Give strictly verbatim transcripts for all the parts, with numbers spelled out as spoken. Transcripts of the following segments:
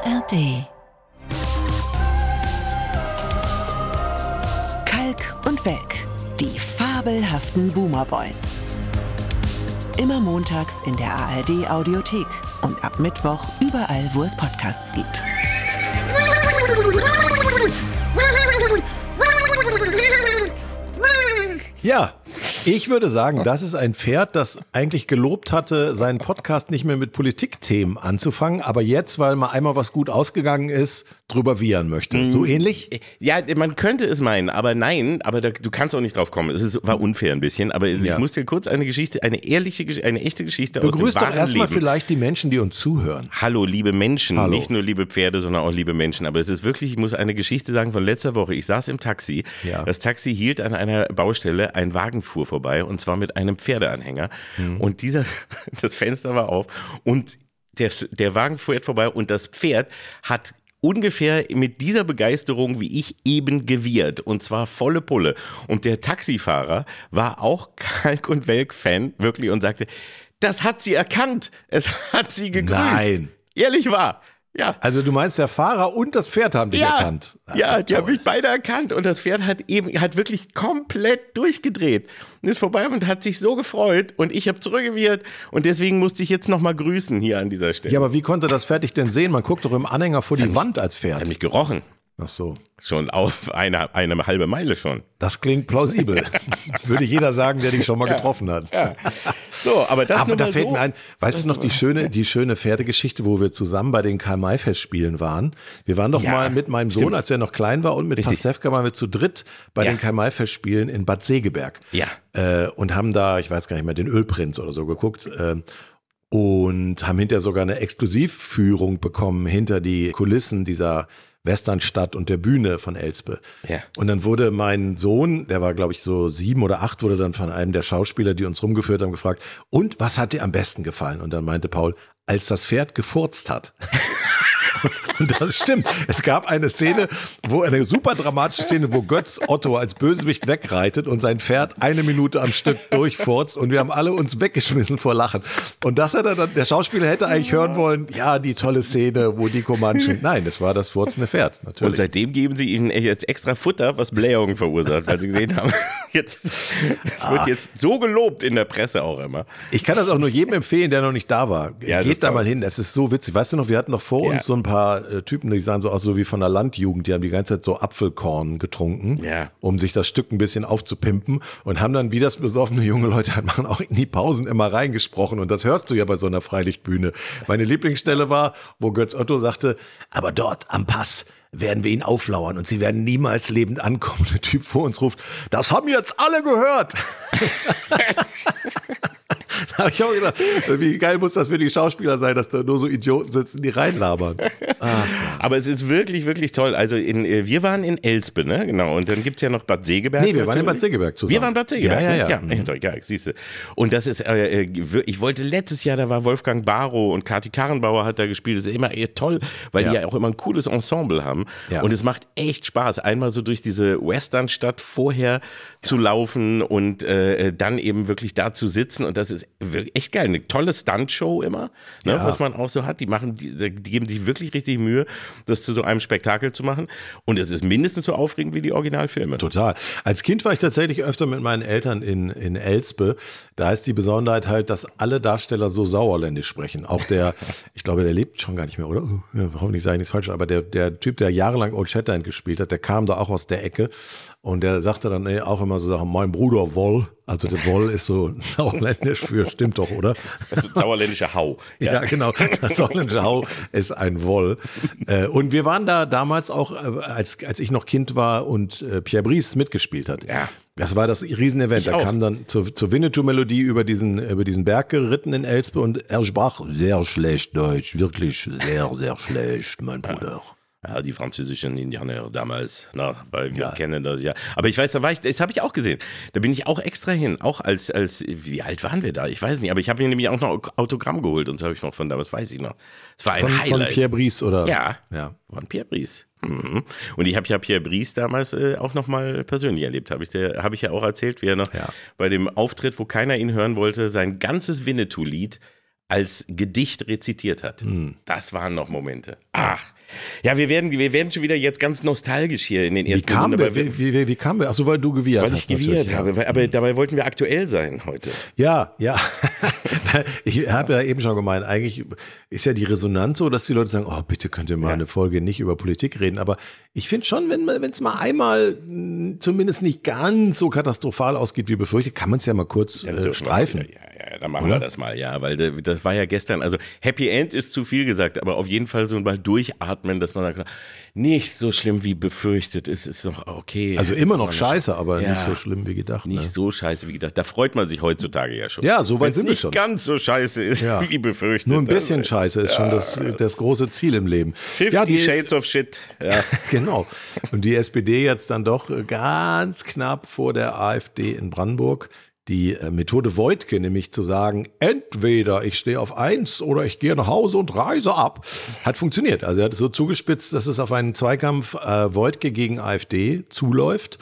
A R D. Kalk und Welk, die fabelhaften Boomer Boys. Immer montags in der A R D Audiothek und ab Mittwoch überall, wo es Podcasts gibt. Ja, ich würde sagen, das ist ein Pferd, das eigentlich gelobt hatte, seinen Podcast nicht mehr mit Politikthemen anzufangen, aber jetzt, weil mal einmal was gut ausgegangen ist, drüber wiehern möchte. So ähnlich? Ja, man könnte es meinen, aber nein, aber da, du kannst auch nicht drauf kommen. Es ist, war unfair ein bisschen, aber ich Ja. muss dir kurz eine Geschichte, eine ehrliche, Gesch- eine echte Geschichte Begrüß aus dem doch wahren erstmal Leben. vielleicht die Menschen, die uns zuhören. Hallo, liebe Menschen, Hallo. nicht nur liebe Pferde, sondern auch liebe Menschen. Aber es ist wirklich, ich muss eine Geschichte sagen von letzter Woche. Ich saß im Taxi, Ja. das Taxi hielt an einer Baustelle, ein Wagen fuhr vorbei und zwar mit einem Pferdeanhänger. Mhm. Und dieser, das Fenster war auf und der, der Wagen fährt vorbei und das Pferd hat ungefähr mit dieser Begeisterung wie ich eben gewirrt und zwar volle Pulle. Und der Taxifahrer war auch Kalk- und Welk-Fan wirklich und sagte, das hat sie erkannt, es hat sie gegrüßt. Nein. Ehrlich wahr, ja. Also du meinst, der Fahrer und das Pferd haben dich Ja, erkannt. Das ist ja, ja die haben toll. mich beide erkannt und das Pferd hat eben, hat wirklich komplett durchgedreht und ist vorbei und hat sich so gefreut und ich habe zurückgewirrt und deswegen musste ich jetzt nochmal grüßen hier an dieser Stelle. Ja, aber wie konnte das Pferd dich denn sehen? Man guckt doch im Anhänger vor die Wand als Hat Pferd. mich gerochen, Ach so. schon auf eine, eine halbe Meile schon. Das klingt plausibel. Würde jeder sagen, der dich schon mal getroffen hat. Ja. So, aber das Aber nur da mal fällt so. mir ein, weißt du noch die schöne, die schöne Pferdegeschichte, wo wir zusammen bei den Karl-May-Festspielen waren? Wir waren doch Ja, mal mit meinem Sohn, stimmt. als er noch klein war, und mit Richtig. Pastewka waren wir zu dritt bei Ja. den Karl-May-Festspielen in Bad Segeberg. Ja. Äh, und haben da, ich weiß gar nicht mehr, den Ölprinz oder so geguckt. Äh, und haben hinterher sogar eine Exklusivführung bekommen hinter die Kulissen dieser Westernstadt und der Bühne von Elspe. Ja. Und dann wurde mein Sohn, der war glaube ich so sieben oder acht, wurde dann von einem der Schauspieler, die uns rumgeführt haben, gefragt, und was hat dir am besten gefallen? Und dann meinte Paul, als das Pferd gefurzt hat. Und das stimmt. Es gab eine Szene, wo eine super dramatische Szene, wo Götz Otto als Bösewicht wegreitet und sein Pferd eine Minute am Stück durchfurzt und wir haben alle uns weggeschmissen vor Lachen. Und das hat er dann, der Schauspieler hätte eigentlich hören wollen, ja, die tolle Szene, wo die Comanchen. Nein, das war das furzende Pferd, natürlich. Und seitdem geben sie ihnen jetzt extra Futter, was Blähungen verursacht, weil sie gesehen haben, jetzt, es Ah. wird jetzt so gelobt in der Presse auch immer. Ich kann das auch nur jedem empfehlen, der noch nicht da war. Ja, das Geht ist da toll. mal hin, es ist so witzig. Weißt du noch, wir hatten noch vor Ja. uns so ein paar äh, Typen, die sahen so aus, so wie von der Landjugend, die haben die ganze Zeit so Apfelkorn getrunken, Ja. um sich das Stück ein bisschen aufzupimpen und haben dann, wie das besoffene junge Leute halt machen, auch in die Pausen immer reingesprochen und das hörst du ja bei so einer Freilichtbühne. Meine Lieblingsstelle war, wo Götz Otto sagte, aber dort am Pass werden wir ihn auflauern und sie werden niemals lebend ankommen. Der Typ vor uns ruft, das haben jetzt alle gehört. Da habe ich auch gedacht, wie geil muss das für die Schauspieler sein, dass da nur so Idioten sitzen, die reinlabern. Ah, Aber es ist wirklich, wirklich toll. Also in, äh, wir waren in Elspe, ne? Genau. Und dann gibt es ja noch Bad Segeberg. nee, wir waren in Bad natürlich. Segeberg zusammen. Wir waren in Bad Segeberg. Ja, ja, ja. ne? ja, ja, ja siehst du. Und das ist, äh, äh, ich wollte letztes Jahr, da war Wolfgang Barrow und Kati Karrenbauer hat da gespielt. Das ist immer eher toll, weil Ja. die ja auch immer ein cooles Ensemble haben. Ja. Und es macht echt Spaß, einmal so durch diese Westernstadt vorher zu laufen und äh, dann eben wirklich da zu sitzen. Und das ist wirklich echt geil. Eine tolle Stuntshow immer, ne, Ja. was man auch so hat. Die machen, die, die geben sich wirklich richtig Mühe, das zu so einem Spektakel zu machen. Und es ist mindestens so aufregend wie die Originalfilme. Total. Als Kind war ich tatsächlich öfter mit meinen Eltern in, in Elspe. Da ist die Besonderheit halt, dass alle Darsteller so sauerländisch sprechen. Auch der, ich glaube, der lebt schon gar nicht mehr, oder? Ja, hoffentlich sage ich nichts falsch, aber der, der Typ, der jahrelang Old Shatterhand gespielt hat, der kam da auch aus der Ecke und der sagte dann ey, auch immer so Sachen, mein Bruder Woll, also der Woll ist so sauerländisch für, stimmt doch, oder? Das ist sauerländischer Hau. Ja, genau. Das sauerländische Hau ist ein Woll. Äh, Und wir waren da damals auch, äh, als, als ich noch Kind war und äh, Pierre Brice mitgespielt hat. Ja. Das war das Riesenevent. Ich Er auch. kam dann zur, zur Winnetou-Melodie über diesen, über diesen Berg geritten in Elspe und er sprach sehr schlecht Deutsch. Wirklich sehr, sehr schlecht, mein Bruder. Ja, die französischen Indianer damals, na, weil wir Ja. kennen das ja. Aber ich weiß, da war ich, das habe ich auch gesehen. Da bin ich auch extra hin, auch als, als, wie alt waren wir da? Ich weiß nicht, aber ich habe mir nämlich auch noch Autogramm geholt und so habe ich noch von damals, weiß ich noch. Es war ein Von, von Highlight. Pierre Brice, oder? Ja, Ja. von Pierre Brice. Mhm. Und ich habe ja Pierre Brice damals äh, auch nochmal persönlich erlebt, habe ich, der- hab ich ja auch erzählt, wie er noch Ja. bei dem Auftritt, wo keiner ihn hören wollte, sein ganzes Winnetou-Lied als Gedicht rezitiert hat. Hm. Das waren noch Momente. Ach, ja, wir werden, wir werden schon wieder jetzt ganz nostalgisch hier in den ersten Wie kam Minuten. wir, wie, wie, wie kam wir? Achso, weil du gewirrt weil hast. Weil ich gewirrt ja. habe, aber dabei wollten wir aktuell sein heute. Ja, ja. Ich habe ja eben schon gemeint, eigentlich ist ja die Resonanz so, dass die Leute sagen, oh, bitte könnt ihr mal ja. eine Folge nicht über Politik reden. Aber ich finde schon, wenn es mal einmal zumindest nicht ganz so katastrophal ausgeht wie befürchtet, kann man es ja mal kurz ja, äh, streifen. Ja, ja, dann machen Oder? wir das mal, ja, weil das war ja gestern, also Happy End ist zu viel gesagt, aber auf jeden Fall so mal durchatmen, dass man sagt, nicht so schlimm wie befürchtet, es ist doch okay. Also immer noch scheiße, aber ja, nicht so schlimm wie gedacht. Nicht ne? so scheiße wie gedacht, da freut man sich heutzutage ja schon. Ja, so weit sind wir nicht schon. ganz so scheiße ist ja. wie befürchtet. Nur ein bisschen scheiße ist ja, schon das, das große Ziel im Leben. fifty ja, die, Shades of Shit. Ja. Genau. Und die S P D jetzt dann doch ganz knapp vor der AfD in Brandenburg. Die Methode Woidke, nämlich zu sagen, entweder ich stehe auf eins oder ich gehe nach Hause und reise ab, hat funktioniert. Also er hat es so zugespitzt, dass es auf einen Zweikampf äh, Woidke gegen AfD zuläuft.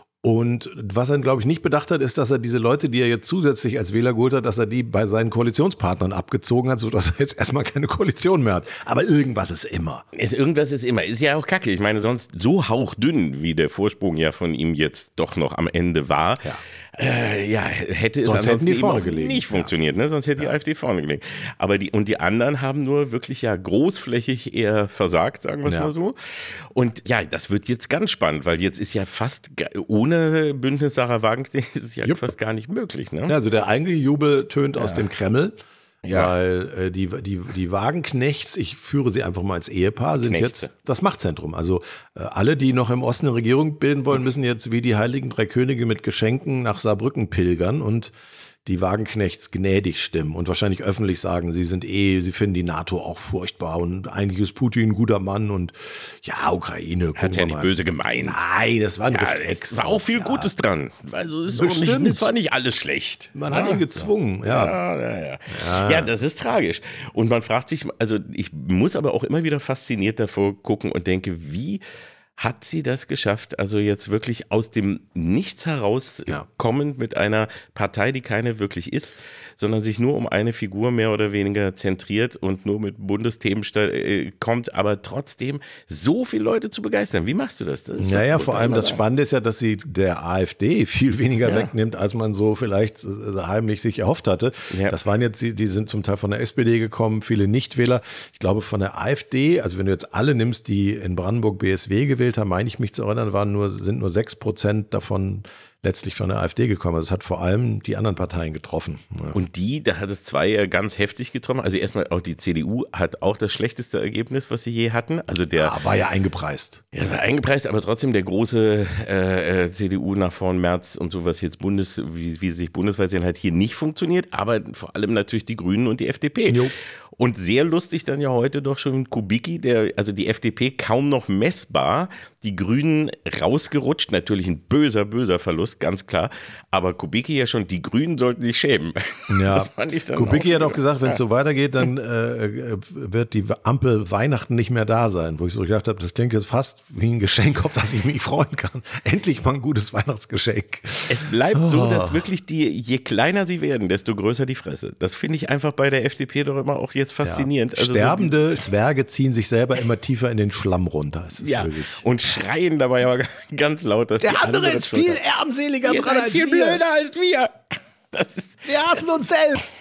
Und was er, glaube ich, nicht bedacht hat, ist, dass er diese Leute, die er jetzt zusätzlich als Wähler geholt hat, dass er die bei seinen Koalitionspartnern abgezogen hat, sodass er jetzt erstmal keine Koalition mehr hat. Aber irgendwas ist immer. Ist, irgendwas ist immer. Ist ja auch kacke. Ich meine, sonst so hauchdünn, wie der Vorsprung ja von ihm jetzt doch noch am Ende war, ja, äh, ja hätte es sonst ansonsten die vorne eben gelegen. nicht funktioniert. Ne? Sonst hätte die ja. AfD vorne gelegen. Aber die, und die anderen haben nur wirklich ja großflächig eher versagt, sagen wir es ja. mal so. Und ja, das wird jetzt ganz spannend, weil jetzt ist ja fast ohne Bündnis Sarah Wagenknecht ist es ja Jupp. fast gar nicht möglich. Ne? Ja, also der eigentliche Jubel tönt ja. aus dem Kreml, ja. weil äh, die, die, die Wagenknechts, ich führe sie einfach mal als Ehepaar, sind Knechte. jetzt das Machtzentrum. Also äh, alle, die noch im Osten eine Regierung bilden wollen, müssen jetzt wie die Heiligen Drei Könige mit Geschenken nach Saarbrücken pilgern und die Wagenknechts gnädig stimmen und wahrscheinlich öffentlich sagen, sie sind eh, sie finden die NATO auch furchtbar und eigentlich ist Putin ein guter Mann und ja, Ukraine. Hat ja nicht böse gemeint. Nein, das war ein ja, Reflex. Es war auch viel ja. Gutes dran. Also es, ist Bestimmt. Auch nicht, es war nicht alles schlecht. Man ja. hat ihn gezwungen. Ja. Ja, ja, ja. Ja. ja, das ist tragisch. Und man fragt sich, also ich muss aber auch immer wieder fasziniert davor gucken und denke, wie hat sie das geschafft, also jetzt wirklich aus dem Nichts heraus ja. kommend mit einer Partei, die keine wirklich ist, sondern sich nur um eine Figur mehr oder weniger zentriert und nur mit Bundesthemen äh, kommt, aber trotzdem so viele Leute zu begeistern. Wie machst du das? das naja, vor allem das Spannende ist ja, dass sie der AfD viel weniger ja. wegnimmt, als man so vielleicht äh, heimlich sich erhofft hatte. Ja. Das waren jetzt, die, die sind zum Teil von der S P D gekommen, viele Nichtwähler. Ich glaube von der AfD, also wenn du jetzt alle nimmst, die in Brandenburg B S W gewählt haben, meine ich mich zu erinnern, waren nur, sind nur sechs Prozent davon letztlich von der AfD gekommen. Also es hat vor allem die anderen Parteien getroffen. Ja. Und die, da hat es zwei ganz heftig getroffen. Also erstmal auch die C D U hat auch das schlechteste Ergebnis, was sie je hatten. Also der ja, war ja eingepreist. Ja, war eingepreist, aber trotzdem der große äh, C D U nach vorn März und so, was jetzt Bundes, wie, wie sie sich bundesweit sehen, halt hier nicht funktioniert. Aber vor allem natürlich die Grünen und die F D P. Jo. Und sehr lustig dann ja heute doch schon Kubicki, der, also die F D P kaum noch messbar, die Grünen rausgerutscht, natürlich ein böser, böser Verlust, ganz klar, aber Kubicki ja schon, die Grünen sollten sich schämen. Ja, Kubicki hat auch gesagt, wenn es so weitergeht, dann äh, wird die Ampel Weihnachten nicht mehr da sein, wo ich so gedacht habe, das klingt jetzt fast wie ein Geschenk, auf das ich mich freuen kann. Endlich mal ein gutes Weihnachtsgeschenk. Es bleibt oh. so, dass wirklich die, je kleiner sie werden, desto größer die Fresse. Das finde ich einfach bei der F D P doch immer auch jetzt faszinierend. Ja. Also Sterbende so Zwerge ziehen sich selber immer tiefer in den Schlamm runter. Es ist ja, wirklich und schreien dabei aber ganz laut, dass der die andere andere ist viel ärmseliger dran als viel wir. blöder als wir. Das ist wir hassen uns selbst.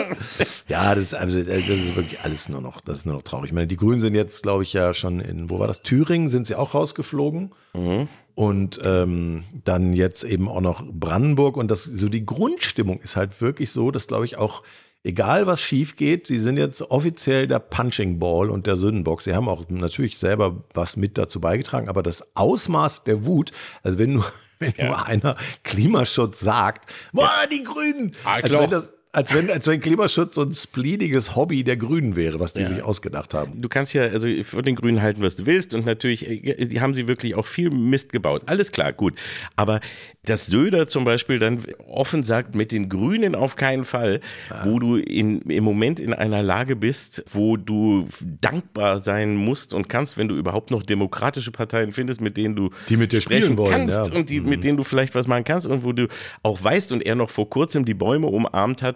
Ja, das ist, also, das ist wirklich alles nur noch, das ist nur noch traurig. Ich meine, die Grünen sind jetzt, glaube ich, ja schon in, wo war das? Thüringen sind sie auch rausgeflogen. Mhm. Und ähm, dann jetzt eben auch noch Brandenburg. Und das, so die Grundstimmung ist halt wirklich so, dass, glaube ich, auch egal was schief geht, sie sind jetzt offiziell der Punching Ball und der Sündenbock. Sie haben auch natürlich selber was mit dazu beigetragen, aber das Ausmaß der Wut, also wenn nur, wenn ja. nur einer Klimaschutz sagt, boah, ja. die Grünen, als wenn das Als wenn, als wenn Klimaschutz so ein spleeniges Hobby der Grünen wäre, was die ja. sich ausgedacht haben. Du kannst ja also von den Grünen halten, was du willst. Und natürlich die haben sie wirklich auch viel Mist gebaut. Alles klar, gut. Aber dass Söder zum Beispiel dann offen sagt, mit den Grünen auf keinen Fall, ja. wo du in, im Moment in einer Lage bist, wo du dankbar sein musst und kannst, wenn du überhaupt noch demokratische Parteien findest, mit denen du die mit dir sprechen wollen, kannst ja. und die, mhm. mit denen du vielleicht was machen kannst und wo du auch weißt und er noch vor kurzem die Bäume umarmt hat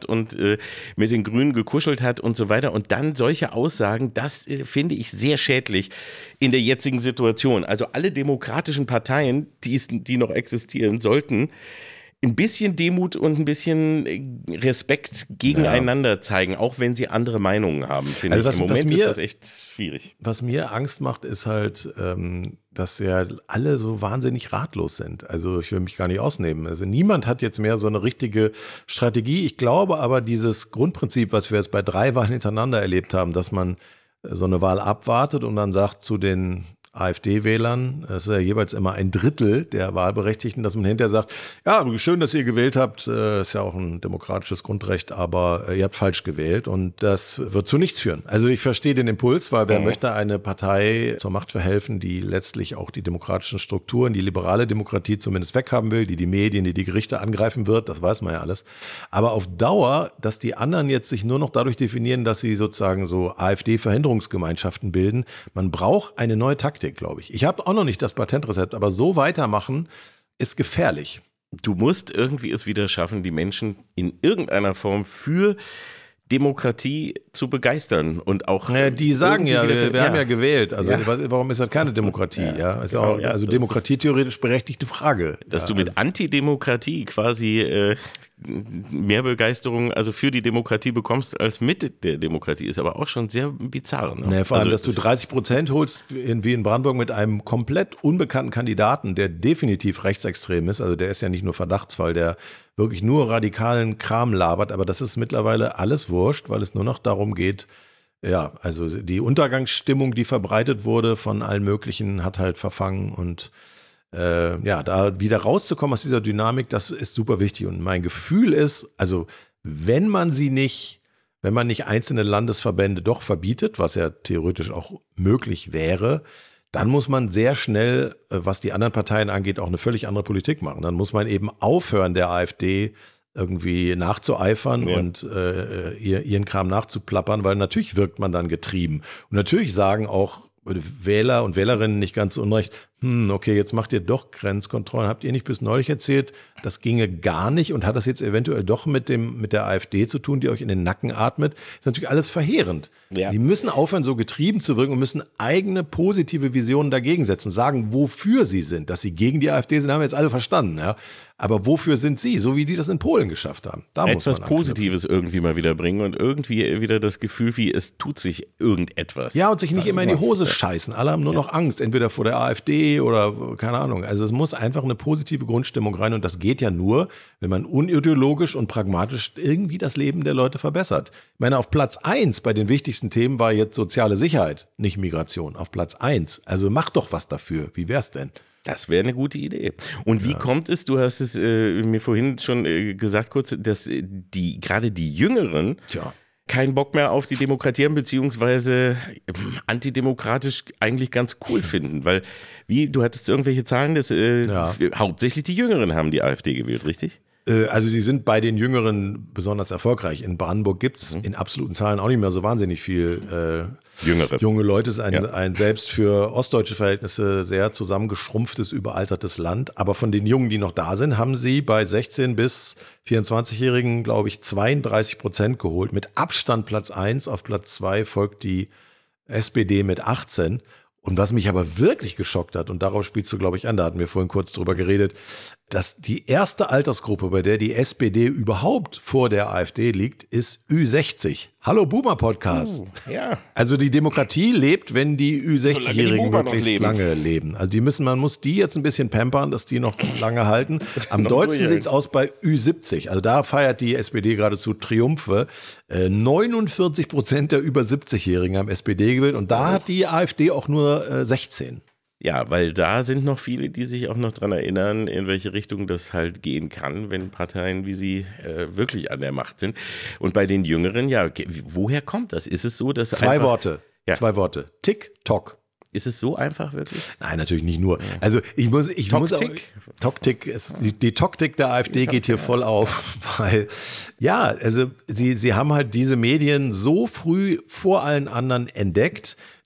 hat und äh, mit den Grünen gekuschelt hat und so weiter. Und dann solche Aussagen, das äh, finde ich sehr schädlich in der jetzigen Situation. Also alle demokratischen Parteien, die, die noch existieren, sollten ein bisschen Demut und ein bisschen Respekt gegeneinander ja. zeigen, auch wenn sie andere Meinungen haben, finde also ich. Im Moment mir, ist das echt schwierig. Was mir Angst macht, ist halt, ähm, dass ja alle so wahnsinnig ratlos sind. Also ich will mich gar nicht ausnehmen. Also niemand hat jetzt mehr so eine richtige Strategie. Ich glaube aber, dieses Grundprinzip, was wir jetzt bei drei Wahlen hintereinander erlebt haben, dass man so eine Wahl abwartet und dann sagt zu den AfD-Wählern, das ist ja jeweils immer ein Drittel der Wahlberechtigten, dass man hinterher sagt, ja, schön, dass ihr gewählt habt, ist ja auch ein demokratisches Grundrecht, aber ihr habt falsch gewählt und das wird zu nichts führen. Also ich verstehe den Impuls, weil wer mhm. möchte eine Partei zur Macht verhelfen, die letztlich auch die demokratischen Strukturen, die liberale Demokratie zumindest weghaben will, die die Medien, die die Gerichte angreifen wird, das weiß man ja alles. Aber auf Dauer, dass die anderen jetzt sich nur noch dadurch definieren, dass sie sozusagen so AfD-Verhinderungsgemeinschaften bilden, man braucht eine neue Taktik, glaube ich. Ich habe auch noch nicht das Patentrezept, aber so weitermachen ist gefährlich. Du musst irgendwie es wieder schaffen, die Menschen in irgendeiner Form für Demokratie zu begeistern und auch. Ja, die sagen ja, wir, wir ja. haben ja gewählt. Also ja. warum ist das keine Demokratie? Ja, ja? Ist genau, auch, ja also Demokratie theoretisch berechtigte Frage. Dass ja, du mit also Antidemokratie quasi äh, mehr Begeisterung also für die Demokratie bekommst als mit der Demokratie, ist aber auch schon sehr bizarr. Ne? Nee, vor allem, also, dass du dreißig Prozent holst, in, wie in Brandenburg, mit einem komplett unbekannten Kandidaten, der definitiv rechtsextrem ist. Also der ist ja nicht nur Verdachtsfall, der wirklich nur radikalen Kram labert, aber das ist mittlerweile alles wurscht, weil es nur noch darum geht, ja, also die Untergangsstimmung, die verbreitet wurde von allen möglichen, hat halt verfangen und äh, ja, da wieder rauszukommen aus dieser Dynamik, das ist super wichtig und mein Gefühl ist, also wenn man sie nicht, wenn man nicht einzelne Landesverbände doch verbietet, was ja theoretisch auch möglich wäre, dann muss man sehr schnell, was die anderen Parteien angeht, auch eine völlig andere Politik machen. Dann muss man eben aufhören, der AfD irgendwie nachzueifern ja. und äh, ihr, ihren Kram nachzuplappern, weil natürlich wirkt man dann getrieben. Und natürlich sagen auch Wähler und Wählerinnen nicht ganz unrecht, hm, okay, jetzt macht ihr doch Grenzkontrollen. Habt ihr nicht bis neulich erzählt, das ginge gar nicht und hat das jetzt eventuell doch mit dem mit der AfD zu tun, die euch in den Nacken atmet? Das ist natürlich alles verheerend. Ja. Die müssen aufhören, so getrieben zu wirken und müssen eigene positive Visionen dagegen setzen, sagen, wofür sie sind. Dass sie gegen die AfD sind, haben wir jetzt alle verstanden. Ja? Aber wofür sind sie? So wie die das in Polen geschafft haben. Da Etwas muss man Positives irgendwie mal wieder bringen und irgendwie wieder das Gefühl, wie es tut sich irgendetwas. Ja, und sich nicht immer in die Hose scheißen. Alle haben nur ja. noch Angst, entweder vor der AfD oder keine Ahnung. Also es muss einfach eine positive Grundstimmung rein und das geht ja nur, wenn man unideologisch und pragmatisch irgendwie das Leben der Leute verbessert. Ich meine, auf Platz eins bei den wichtigsten Themen war jetzt soziale Sicherheit, nicht Migration. Auf Platz eins. Also mach doch was dafür. Wie wär's denn? Das wäre eine gute Idee. Und wie ja. kommt es, du hast es äh, mir vorhin schon äh, gesagt kurz, dass die gerade die Jüngeren Tja. keinen Bock mehr auf die Demokratie haben, beziehungsweise äh, antidemokratisch eigentlich ganz cool finden. Weil, wie, du hattest irgendwelche Zahlen, dass äh, ja. hauptsächlich die Jüngeren haben die AfD gewählt, richtig? Also die sind bei den Jüngeren besonders erfolgreich. In Brandenburg gibt es mhm. in absoluten Zahlen auch nicht mehr so wahnsinnig viel äh, Jüngere. junge Leute. Es ist ein, ja. ein selbst für ostdeutsche Verhältnisse sehr zusammengeschrumpftes, überaltertes Land. Aber von den Jungen, die noch da sind, haben sie bei sechzehn- bis vierundzwanzigjährigen, glaube ich, zweiunddreißig Prozent geholt. Mit Abstand Platz eins, auf Platz zwei folgt die S P D mit achtzehn. Und was mich aber wirklich geschockt hat, und darauf spielst du, glaube ich, an, da hatten wir vorhin kurz drüber geredet, dass die erste Altersgruppe, bei der die S P D überhaupt vor der AfD liegt, ist Ü sechzig. Hallo Boomer Podcast. Uh, ja. Also die Demokratie lebt, wenn die Ü sechzig-Jährigen möglichst leben. lange leben. Also die müssen, man muss die jetzt ein bisschen pampern, dass die noch lange halten. Am dollsten sieht es aus bei Ü siebzig. Also da feiert die S P D geradezu Triumphe. Äh, neunundvierzig Prozent der über siebzig-Jährigen haben S P D gewählt und da hat die AfD auch nur äh, sechzehn. Ja, weil da sind noch viele, die sich auch noch dran erinnern, in welche Richtung das halt gehen kann, wenn Parteien wie sie äh, wirklich an der Macht sind. Und bei den Jüngeren, ja, woher kommt das? Ist es so, dass Zwei einfach, Worte, ja. zwei Worte. TikTok. Ist es so einfach wirklich? Nein, natürlich nicht nur. Also ich muss, ich muss auch, Toktik, ist, die, die Toktik der AfD geht hier voll auf, weil ja, also sie, sie haben halt diese Medien so früh vor allen anderen entdeckt,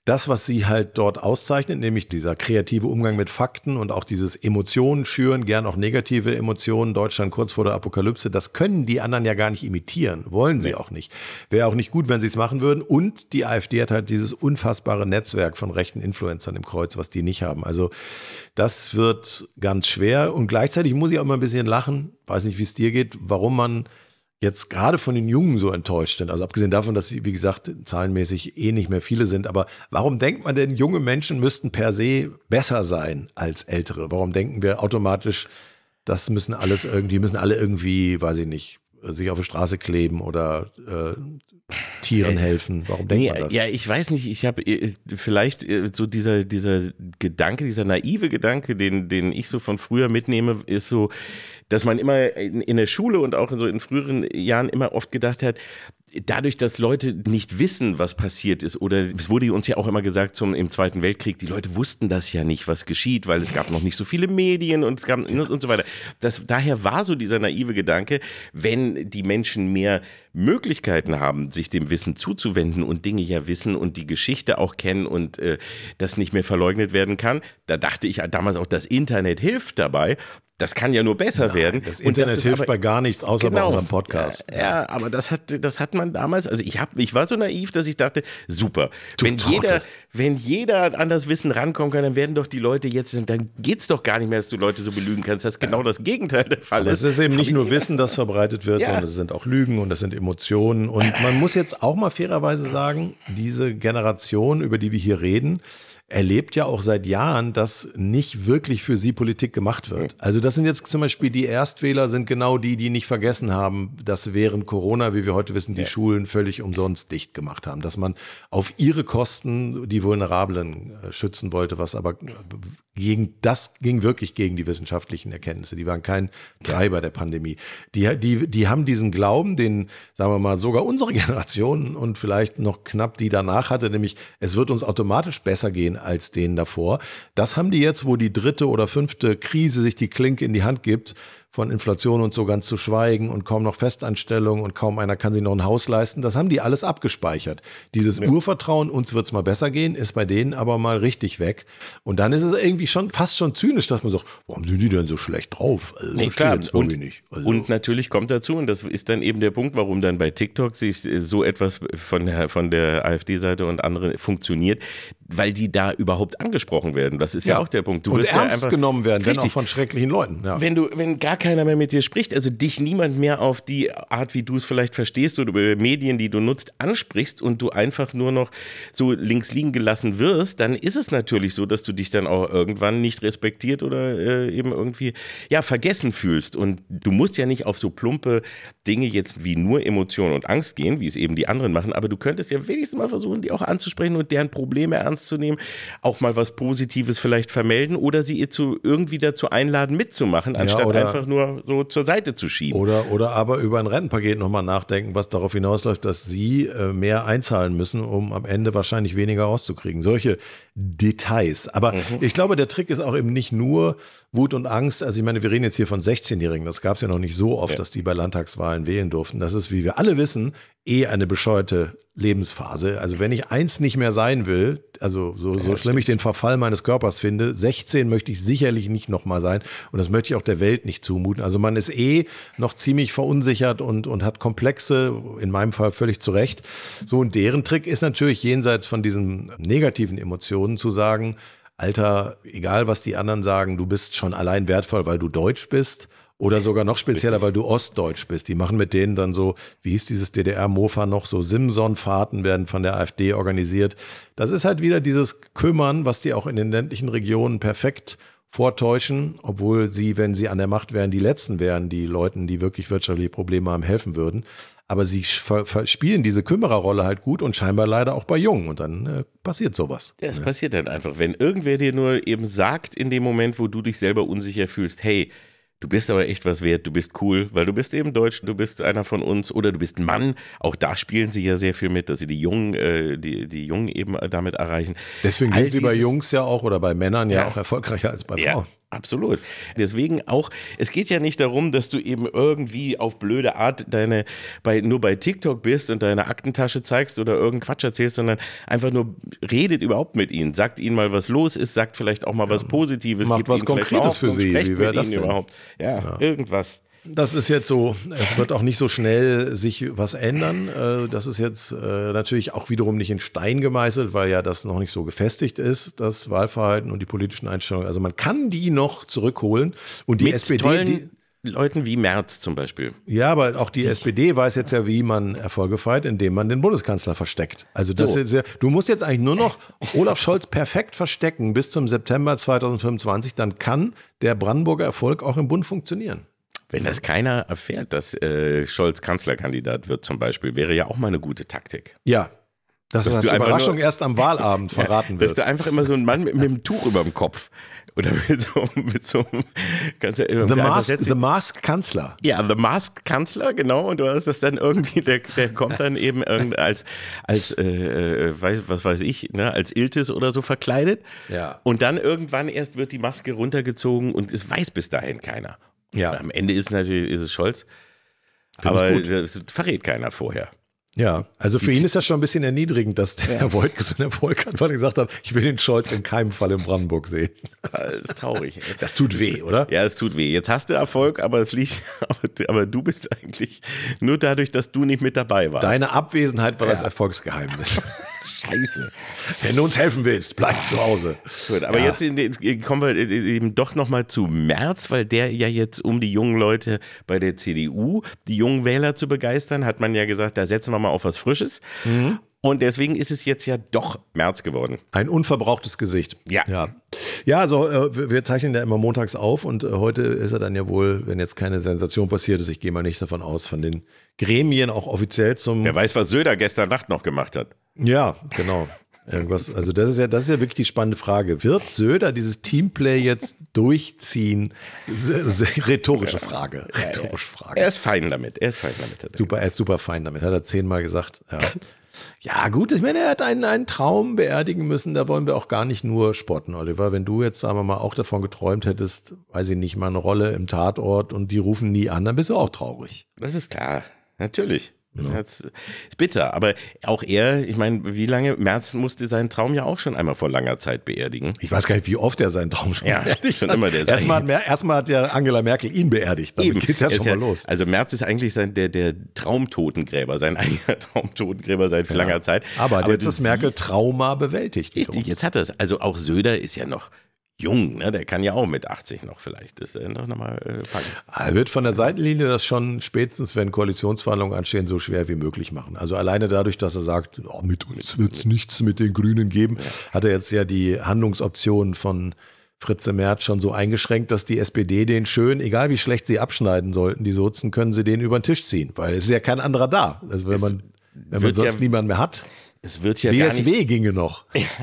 das, was sie halt dort auszeichnet, nämlich dieser kreative Umgang mit Fakten und auch dieses Emotionen schüren, gern auch negative Emotionen, Deutschland kurz vor der Apokalypse, das können die anderen ja gar nicht imitieren, wollen sie auch nicht. Wäre auch nicht gut, wenn sie es machen würden. Und die AfD hat halt dieses unfassbare Netzwerk von rechten Influencern im Kreuz, was die nicht haben. Also das wird ganz schwer und gleichzeitig muss ich auch immer ein bisschen lachen, weiß nicht, wie es dir geht, warum man jetzt gerade von den Jungen so enttäuscht sind. Also abgesehen davon, dass sie, wie gesagt, zahlenmäßig eh nicht mehr viele sind. Aber warum denkt man denn, junge Menschen müssten per se besser sein als ältere? Warum denken wir automatisch, das müssen alles irgendwie, müssen alle irgendwie, weiß ich nicht, sich auf die Straße kleben oder äh, Tieren helfen? Warum denkt nee, man das? Ja, ich weiß nicht, ich habe vielleicht so dieser, dieser Gedanke, dieser naive Gedanke, den, den ich so von früher mitnehme, ist so, dass man immer in, in der Schule und auch in so in früheren Jahren immer oft gedacht hat, dadurch, dass Leute nicht wissen, was passiert ist, oder es wurde uns ja auch immer gesagt zum, im Zweiten Weltkrieg, die Leute wussten das ja nicht, was geschieht, weil es gab noch nicht so viele Medien und es gab und so weiter. Das, daher war so dieser naive Gedanke, wenn die Menschen mehr Möglichkeiten haben, sich dem Wissen zuzuwenden und Dinge ja wissen und die Geschichte auch kennen und äh, das nicht mehr verleugnet werden kann, da dachte ich damals auch, das Internet hilft dabei. Das kann ja nur besser Nein, werden. Das Internet das hilft aber, bei gar nichts, außer genau, bei unserem Podcast. Ja, ja, aber das hat, das hat man damals, also ich, hab, ich war so naiv, dass ich dachte, super, Du wenn Trottel. jeder, wenn jeder an das Wissen rankommen kann, dann werden doch die Leute jetzt, dann geht's doch gar nicht mehr, dass du Leute so belügen kannst, dass genau das Gegenteil der Fall Aber ist. es ist eben nicht nur Wissen, das verbreitet wird, Ja. sondern es sind auch Lügen und es sind Emotionen. Und man muss jetzt auch mal fairerweise sagen, diese Generation, über die wir hier reden, erlebt ja auch seit Jahren, dass nicht wirklich für sie Politik gemacht wird. Also das sind jetzt zum Beispiel die Erstwähler, sind genau die, die nicht vergessen haben, dass während Corona, wie wir heute wissen, die ja. Schulen völlig umsonst dicht gemacht haben. Dass man auf ihre Kosten die Vulnerablen schützen wollte, was aber gegen, das ging wirklich gegen die wissenschaftlichen Erkenntnisse. Die waren kein Treiber der Pandemie. Die, die, die haben diesen Glauben, den, sagen wir mal, sogar unsere Generation und vielleicht noch knapp die danach hatte, nämlich es wird uns automatisch besser gehen als denen davor. Das haben die jetzt, wo die dritte oder fünfte Krise sich die Klinke in die Hand gibt, von Inflation und so ganz zu schweigen und kaum noch Festanstellung und kaum einer kann sich noch ein Haus leisten. Das haben die alles abgespeichert. Dieses ja. Urvertrauen, uns wird's mal besser gehen, ist bei denen aber mal richtig weg. Und dann ist es irgendwie schon fast schon zynisch, dass man sagt, warum sind die denn so schlecht drauf? Also, nee, klar. Jetzt und, nicht. Also. und natürlich kommt dazu, und das ist dann eben der Punkt, warum dann bei TikTok sich so etwas von der, von der AfD-Seite und anderen funktioniert, weil die da überhaupt angesprochen werden. Das ist ja, ja auch der Punkt. Du und wirst ernst ja einfach, genommen werden, richtig, denn auch von schrecklichen Leuten. Ja. Wenn du, wenn gar keiner mehr mit dir spricht, also dich niemand mehr auf die Art, wie du es vielleicht verstehst oder über Medien, die du nutzt, ansprichst und du einfach nur noch so links liegen gelassen wirst, dann ist es natürlich so, dass du dich dann auch irgendwann nicht respektiert oder äh, eben irgendwie ja vergessen fühlst. Und du musst ja nicht auf so plumpe Dinge jetzt wie nur Emotionen und Angst gehen, wie es eben die anderen machen, aber du könntest ja wenigstens mal versuchen, die auch anzusprechen und deren Probleme ernst zu nehmen, auch mal was Positives vielleicht vermelden oder sie ihr zu irgendwie dazu einladen, mitzumachen, anstatt ja, einfach nur so zur Seite zu schieben. Oder, oder aber über ein Rentenpaket nochmal nachdenken, was darauf hinausläuft, dass sie äh, mehr einzahlen müssen, um am Ende wahrscheinlich weniger rauszukriegen. Solche Details. Aber mhm. ich glaube, der Trick ist auch eben nicht nur Wut und Angst. Also ich meine, wir reden jetzt hier von sechzehnjährigen. Das gab es ja noch nicht so oft, ja. dass die bei Landtagswahlen wählen durften. Das ist, wie wir alle wissen, eh eine bescheuerte Lebensphase. Also wenn ich eins nicht mehr sein will, also so, so ja, schlimm ich den Verfall meines Körpers finde, sechzehn möchte ich sicherlich nicht nochmal sein und das möchte ich auch der Welt nicht zumuten. Also man ist eh noch ziemlich verunsichert und, und hat Komplexe, in meinem Fall völlig zu Recht. So, und deren Trick ist natürlich jenseits von diesen negativen Emotionen zu sagen, Alter, egal was die anderen sagen, du bist schon allein wertvoll, weil du deutsch bist. Oder sogar noch spezieller, weil du ostdeutsch bist. Die machen mit denen dann so, wie hieß dieses D D R-Mofa noch, so Simson-Fahrten werden von der AfD organisiert. Das ist halt wieder dieses Kümmern, was die auch in den ländlichen Regionen perfekt vortäuschen, obwohl sie, wenn sie an der Macht wären, die Letzten wären, die Leuten, die wirklich wirtschaftliche Probleme haben, helfen würden. Aber sie spielen diese Kümmererrolle halt gut und scheinbar leider auch bei Jungen. Und dann äh, passiert sowas. Ja, es ja. passiert dann einfach. Wenn irgendwer dir nur eben sagt, in dem Moment, wo du dich selber unsicher fühlst, hey, du bist aber echt was wert, du bist cool, weil du bist eben Deutsch, du bist einer von uns oder du bist ein Mann. Auch da spielen sie ja sehr viel mit, dass sie die Jungen, äh, die, die Jungen eben damit erreichen. Deswegen All sind sie bei dieses, Jungs ja auch oder bei Männern ja, ja auch erfolgreicher als bei ja. Frauen. Absolut. Deswegen auch, es geht ja nicht darum, dass du eben irgendwie auf blöde Art deine, bei, nur bei TikTok bist und deine Aktentasche zeigst oder irgendeinen Quatsch erzählst, sondern einfach nur redet überhaupt mit ihnen, sagt ihnen mal, was los ist, sagt vielleicht auch mal was Positives. Macht was Konkretes für sie. Wie wäre das denn? Überhaupt. Ja, ja, irgendwas. Das ist jetzt so, es wird auch nicht so schnell sich was ändern. Das ist jetzt natürlich auch wiederum nicht in Stein gemeißelt, weil ja das noch nicht so gefestigt ist, das Wahlverhalten und die politischen Einstellungen. Also man kann die noch zurückholen und die Mit S P D, tollen die, Leuten wie Merz zum Beispiel. Ja, aber auch die S P D weiß jetzt ja, wie man Erfolge feiert, indem man den Bundeskanzler versteckt. Also das So. ist ja, du musst jetzt eigentlich nur noch Olaf Scholz perfekt verstecken bis zum September zweitausendfünfundzwanzig, dann kann der Brandenburger Erfolg auch im Bund funktionieren. Wenn das keiner erfährt, dass äh, Scholz Kanzlerkandidat wird zum Beispiel, wäre ja auch mal eine gute Taktik. Ja, dass Dass das du als einfach Überraschung nur- erst am Wahlabend verraten Dass wird. du einfach immer so ein Mann mit, mit einem Tuch über dem Kopf oder mit so, mit so einem kannst ja The irgendwie einfach Mask, setzen- the Mask Kanzler. Ja, The Masked Kanzler, genau. Und du hast das dann irgendwie, der, der kommt dann eben irgend als, als äh, äh, weiß, was weiß ich, ne, als Iltis oder so verkleidet. Ja. Und dann irgendwann erst wird die Maske runtergezogen und es weiß bis dahin keiner. Ja. Und am Ende ist natürlich ist es Scholz. Find ich Aber gut. das verrät keiner vorher. Ja, also für Die- ihn ist das schon ein bisschen erniedrigend, dass der Herr Woidke so einen Erfolg hat, weil er gesagt hat, ich will den Scholz in keinem Fall in Brandenburg sehen. Das ist traurig. Das tut weh, oder? Ja, es tut weh. Jetzt hast du Erfolg, aber es liegt, aber, aber du bist eigentlich nur dadurch, dass du nicht mit dabei warst. Deine Abwesenheit war das Erfolgsgeheimnis. Scheiße. Wenn du uns helfen willst, bleib zu Hause. Gut, aber Ja. jetzt in den, kommen wir eben doch nochmal zu Merz, weil der ja jetzt, um die jungen Leute bei der C D U, die jungen Wähler zu begeistern, hat man ja gesagt, da setzen wir mal auf was Frisches. Mhm. Und deswegen ist es jetzt ja doch Merz geworden. Ein unverbrauchtes Gesicht. Ja. Ja, ja also äh, wir wir zeichnen ja immer montags auf und äh, heute ist er dann ja wohl, wenn jetzt keine Sensation passiert ist, ich gehe mal nicht davon aus, von den Gremien auch offiziell zum... Wer weiß, was Söder gestern Nacht noch gemacht hat. Ja, genau. Irgendwas, also das ist ja, das ist ja wirklich die spannende Frage. Wird Söder dieses Teamplay jetzt durchziehen? S- s- Rhetorische Frage. Rhetorische Frage. Er ist fein damit. Er ist fein damit. tatsächlich. Super, er ist super fein damit, hat er zehnmal gesagt. Ja, ja gut, ich meine, er hat einen, einen Traum beerdigen müssen, da wollen wir auch gar nicht nur spotten, Oliver. Wenn du jetzt, sagen wir mal, auch davon geträumt hättest, weiß ich nicht, mal eine Rolle im Tatort und die rufen nie an, dann bist du auch traurig. Das ist klar. Natürlich. Das ist ist bitter, aber auch er, ich meine, wie lange, Merz musste seinen Traum ja auch schon einmal vor langer Zeit beerdigen. Ich weiß gar nicht, wie oft er seinen Traum schon Ja, beerdigt schon hat. immer der erstmal, hat Mer- erstmal hat ja Angela Merkel ihn beerdigt, damit geht's ja Er ist schon mal los. Also Merz ist eigentlich sein, der, der Traumtotengräber, sein eigener Traumtotengräber seit langer Zeit. Aber hat jetzt du das Merkel siehst- Trauma bewältigt. Richtig, jetzt hat er es. Also auch Söder ist ja noch jung, ne? Der kann ja auch mit achtzig noch vielleicht. Das ist doch nochmal äh, packen. Er wird von der Seitenlinie das schon spätestens, wenn Koalitionsverhandlungen anstehen, so schwer wie möglich machen. Also alleine dadurch, dass er sagt, oh, mit uns wird es nichts mit den Grünen geben, hat er jetzt ja die Handlungsoptionen von Fritze Merz schon so eingeschränkt, dass die S P D den schön, egal wie schlecht sie abschneiden sollten, die Sozen, können sie den über den Tisch ziehen, weil es ist ja kein anderer da. Also wenn Es man, wenn man wird sonst ja- niemanden mehr hat. Es wird ja B gar S nicht. W ginge noch.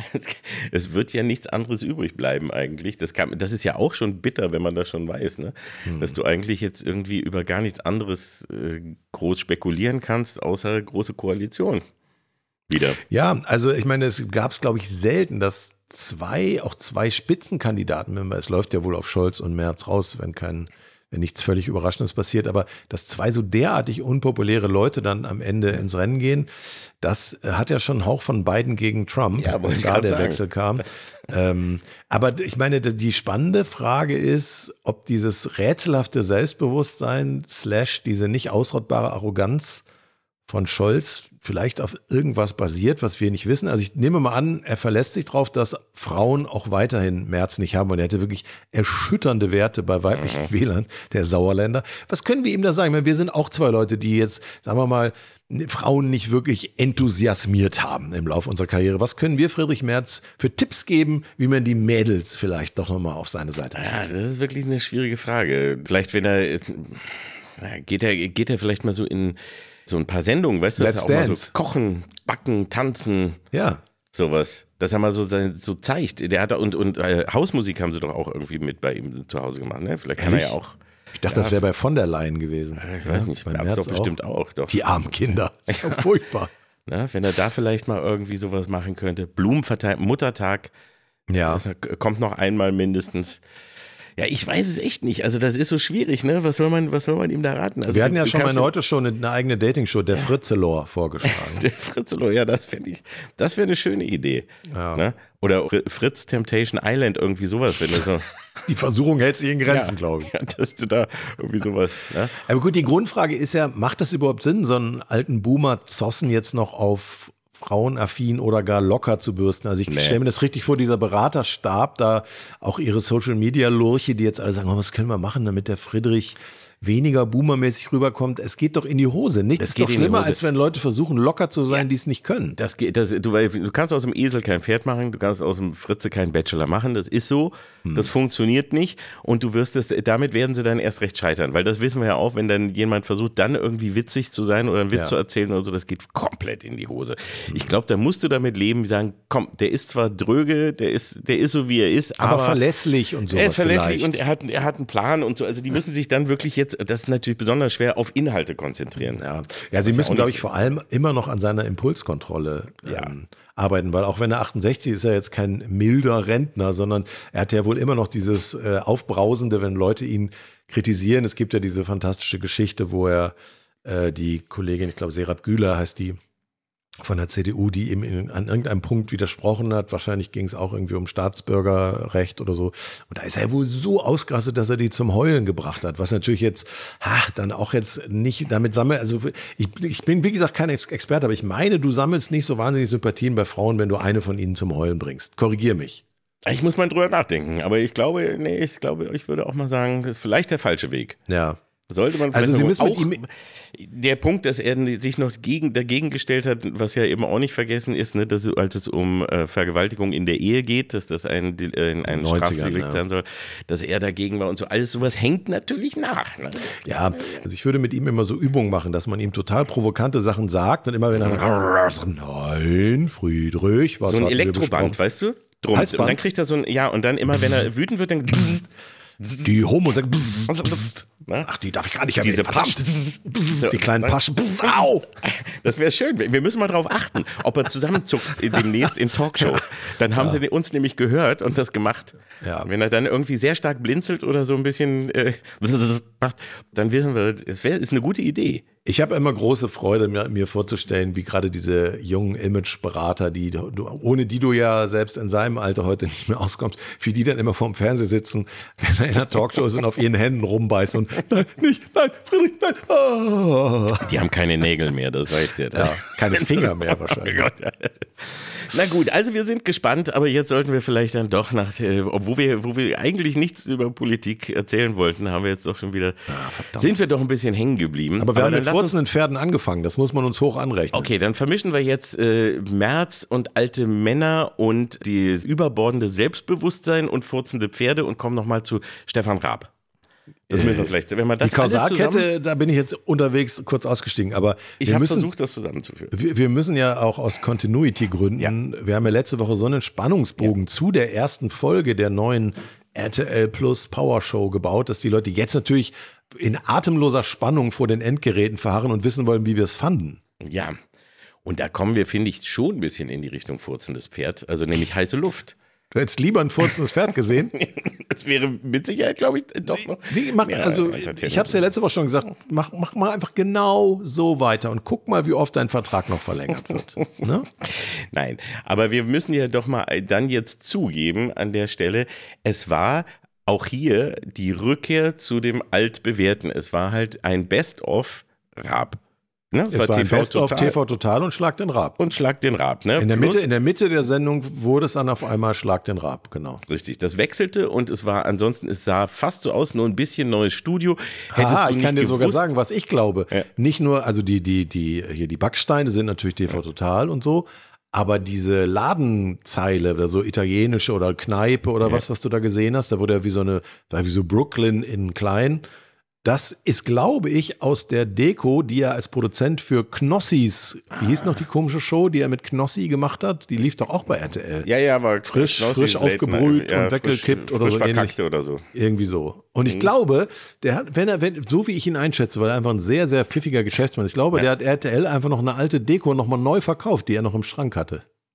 Es wird ja nichts anderes übrig bleiben eigentlich. Das, kann, das ist ja auch schon bitter, wenn man das schon weiß, ne? Hm. Dass du eigentlich jetzt irgendwie über gar nichts anderes äh, groß spekulieren kannst, außer große Koalition. Wieder. Ja, also ich meine, es gab es, glaube ich, selten, dass zwei, auch zwei Spitzenkandidaten, wenn man- es läuft ja wohl auf Scholz und Merz raus, wenn kein, wenn nichts völlig Überraschendes passiert, aber dass zwei so derartig unpopuläre Leute dann am Ende ins Rennen gehen, das hat ja schon einen Hauch von Biden gegen Trump, Ja, wollte als ich da grad der sagen. Wechsel kam. ähm, aber ich meine, die spannende Frage ist, ob dieses rätselhafte Selbstbewusstsein slash diese nicht ausrottbare Arroganz von Scholz vielleicht auf irgendwas basiert, was wir nicht wissen. Also ich nehme mal an, er verlässt sich darauf, dass Frauen auch weiterhin Merz nicht haben wollen. Er hatte wirklich erschütternde Werte bei weiblichen Mhm. Wählern, der Sauerländer. Was können wir ihm da sagen? Ich meine, wir sind auch zwei Leute, die jetzt, sagen wir mal, Frauen nicht wirklich enthusiasmiert haben im Laufe unserer Karriere. Was können wir Friedrich Merz für Tipps geben, wie man die Mädels vielleicht doch nochmal auf seine Seite zieht? Ja, das ist wirklich eine schwierige Frage. Vielleicht, wenn er, na, geht er, geht er vielleicht mal so in so ein paar Sendungen, weißt du, dass Let's er auch mal Dance. so kochen, backen, tanzen, Ja. sowas. Dass er mal so, sein- so zeigt. Der hat da, und, und äh, Hausmusik haben sie doch auch irgendwie mit bei ihm zu Hause gemacht, ne? Vielleicht kann Ehrlich? er ja auch. Ich dachte, das wäre bei von der Leyen gewesen. Ich weiß nicht, bei Merz Merz doch auch. bestimmt auch. Doch. Die armen Kinder. Das ist ja furchtbar. Ne? Wenn er da vielleicht mal irgendwie sowas machen könnte. Blumen verteilen, Muttertag. Ja. Das kommt noch einmal mindestens. Ja, ich weiß es echt nicht. Also das ist so schwierig, ne? Was soll man, was soll man ihm da raten? Also Wir hatten du, ja du schon mal kannst heute schon eine eigene Dating-Show, der ja. Fritzelor, vorgeschlagen. Der Fritzelor, ja, das fände ich, das wäre eine schöne Idee. Ja. Ne? Oder Fritz Temptation Island, irgendwie sowas. Wenn du so die Versuchung hält sich in Grenzen, ja, glaube ich. Ja, dass du da irgendwie sowas. Ne? Aber gut, die Grundfrage ist ja, macht das überhaupt Sinn, so einen alten Boomer-Zossen jetzt noch auf frauenaffin oder gar locker zu bürsten? Also ich nee. stelle mir das richtig vor, dieser Beraterstab, da auch ihre Social-Media-Lurche, die jetzt alle sagen, oh, was können wir machen, damit der Friedrich weniger boomermäßig rüberkommt. Es geht doch in die Hose. Nichts ist doch schlimmer, als wenn Leute versuchen, locker zu sein, ja. die es nicht können. Das geht, das, du, du kannst aus dem Esel kein Pferd machen, du kannst aus dem Fritze keinen Bachelor machen. Das ist so, hm. das funktioniert nicht und du wirst es, damit werden sie dann erst recht scheitern, weil das wissen wir ja auch, wenn dann jemand versucht, dann irgendwie witzig zu sein oder einen Witz ja. zu erzählen oder so, das geht komplett in die Hose. Hm. Ich glaube, da musst du damit leben, sagen, komm, der ist zwar dröge, der ist, der ist so, wie er ist, aber, aber verlässlich und so. Er ist verlässlich vielleicht. Und er hat, er hat einen Plan und so. Also die müssen sich dann wirklich jetzt, das ist natürlich besonders schwer, auf Inhalte konzentrieren. Ja, ja sie müssen, ja glaube ich, vor allem immer noch an seiner Impulskontrolle ja. ähm, arbeiten, weil auch wenn er achtundsechzig ist, ist er jetzt kein milder Rentner, sondern er hat ja wohl immer noch dieses äh, Aufbrausende, wenn Leute ihn kritisieren. Es gibt ja diese fantastische Geschichte, wo er äh, die Kollegin, ich glaube Serap Güler heißt die, von der C D U, die ihm in, an irgendeinem Punkt widersprochen hat. Wahrscheinlich ging es auch irgendwie um Staatsbürgerrecht oder so. Und da ist er wohl so ausgerastet, dass er die zum Heulen gebracht hat. Was natürlich jetzt, ach, dann auch jetzt nicht damit sammelt. Also ich, ich bin, wie gesagt, kein Experte, aber ich meine, du sammelst nicht so wahnsinnig Sympathien bei Frauen, wenn du eine von ihnen zum Heulen bringst. Korrigier mich. Ich muss mal drüber nachdenken. Aber ich glaube, nee, ich glaube, ich würde auch mal sagen, das ist vielleicht der falsche Weg. Ja. Sollte man also Sie müssen auch, mit ihm der Punkt, dass er sich noch gegen, dagegen gestellt hat, was ja eben auch nicht vergessen ist, ne, dass als es um äh, Vergewaltigung in der Ehe geht, dass das ein, äh, ein Strafdelikt ja. sein soll, dass er dagegen war und so. Alles sowas hängt natürlich nach. Ne? Ja, also ich würde mit ihm immer so Übungen machen, dass man ihm total provokante Sachen sagt und immer wenn er dann, nein, Friedrich, was so ein Elektroband, weißt du? Drum. Halsband. Und dann kriegt er so ein, ja, und dann immer, wenn er wütend wird, dann die Homosexuellen, bzz, bzz. Ach, die darf ich gar nicht erwähnen, verdammt. Bzz, die kleinen Paschen, bzz, au. Das wäre schön, wir müssen mal drauf achten, ob er zusammenzuckt demnächst in Talkshows. Dann haben ja. sie uns nämlich gehört und das gemacht. Ja. Wenn er dann irgendwie sehr stark blinzelt oder so ein bisschen äh, macht, dann wissen wir, es wär, ist eine gute Idee. Ich habe immer große Freude, mir, mir vorzustellen, wie gerade diese jungen Imageberater, die, ohne die du ja selbst in seinem Alter heute nicht mehr auskommst, wie die dann immer vorm Fernseher sitzen, wenn er in der Talkshow ist und auf ihren Händen rumbeißen und nein, nicht, nein, Friedrich, nein. Oh. Die haben keine Nägel mehr, das sag ich dir. Ja, keine Finger mehr wahrscheinlich. Na gut, also wir sind gespannt, aber jetzt sollten wir vielleicht dann doch nach, äh, obwohl wir, wo wir eigentlich nichts über Politik erzählen wollten, haben wir jetzt doch schon wieder, ah, sind wir doch ein bisschen hängen geblieben. Aber wir aber haben mit furzenden Pferden angefangen, das muss man uns hoch anrechnen. Okay, dann vermischen wir jetzt äh, Merz und alte Männer und das überbordende Selbstbewusstsein und furzende Pferde und kommen nochmal zu Stefan Raab. Das müssen wir vielleicht, wenn man das die Kausalkette, da bin ich jetzt unterwegs kurz ausgestiegen, aber ich habe versucht, das zusammenzuführen. Wir, wir müssen ja auch aus Continuity-Gründen, ja. wir haben ja letzte Woche so einen Spannungsbogen ja. zu der ersten Folge der neuen R T L Plus Power Show gebaut, dass die Leute jetzt natürlich in atemloser Spannung vor den Endgeräten verharren und wissen wollen, wie wir es fanden. Ja, und da kommen wir, finde ich, schon ein bisschen in die Richtung furzendes Pferd, also nämlich heiße Luft. Du hättest lieber ein furzendes Pferd gesehen. Das wäre mit Sicherheit, glaube ich, doch noch. Wie, mach, also, ich habe es ja letzte Woche schon gesagt, mach, mach mal einfach genau so weiter und guck mal, wie oft dein Vertrag noch verlängert wird. Ne? Nein, aber wir müssen ja doch mal dann jetzt zugeben an der Stelle, es war auch hier die Rückkehr zu dem Altbewährten. Es war halt ein Best-of Raab. Ne, es war, war ein Best of T V Total und Schlag den Raab. Und Schlag den Raab, ne? In der, Mitte, in der Mitte der Sendung wurde es dann auf einmal Schlag den Raab, genau. Richtig, das wechselte und es war ansonsten, es sah fast so aus, nur ein bisschen neues Studio. Haha, ich kann dir gewusst, sogar sagen, was ich glaube. Ja. Nicht nur, also die, die, die, hier die Backsteine sind natürlich T V Total und so, aber diese Ladenzeile oder so italienische oder Kneipe oder ja. was, was du da gesehen hast, da wurde ja wie so eine, wie so Brooklyn in klein. Das ist, glaube ich, aus der Deko, die er als Produzent für Knossis, wie hieß noch die komische Show, die er mit Knossi gemacht hat? Die lief doch auch bei R T L. Ja, ja, war frisch, Knossi frisch aufgebrüht ja, und weggekippt frisch, oder frisch so ähnlich. Oder so. Irgendwie so. Und ich mhm. glaube, der hat, wenn er, wenn, so wie ich ihn einschätze, weil er einfach ein sehr, sehr pfiffiger Geschäftsmann ist, ich glaube, ja. der hat R T L einfach noch eine alte Deko nochmal neu verkauft, die er noch im Schrank hatte.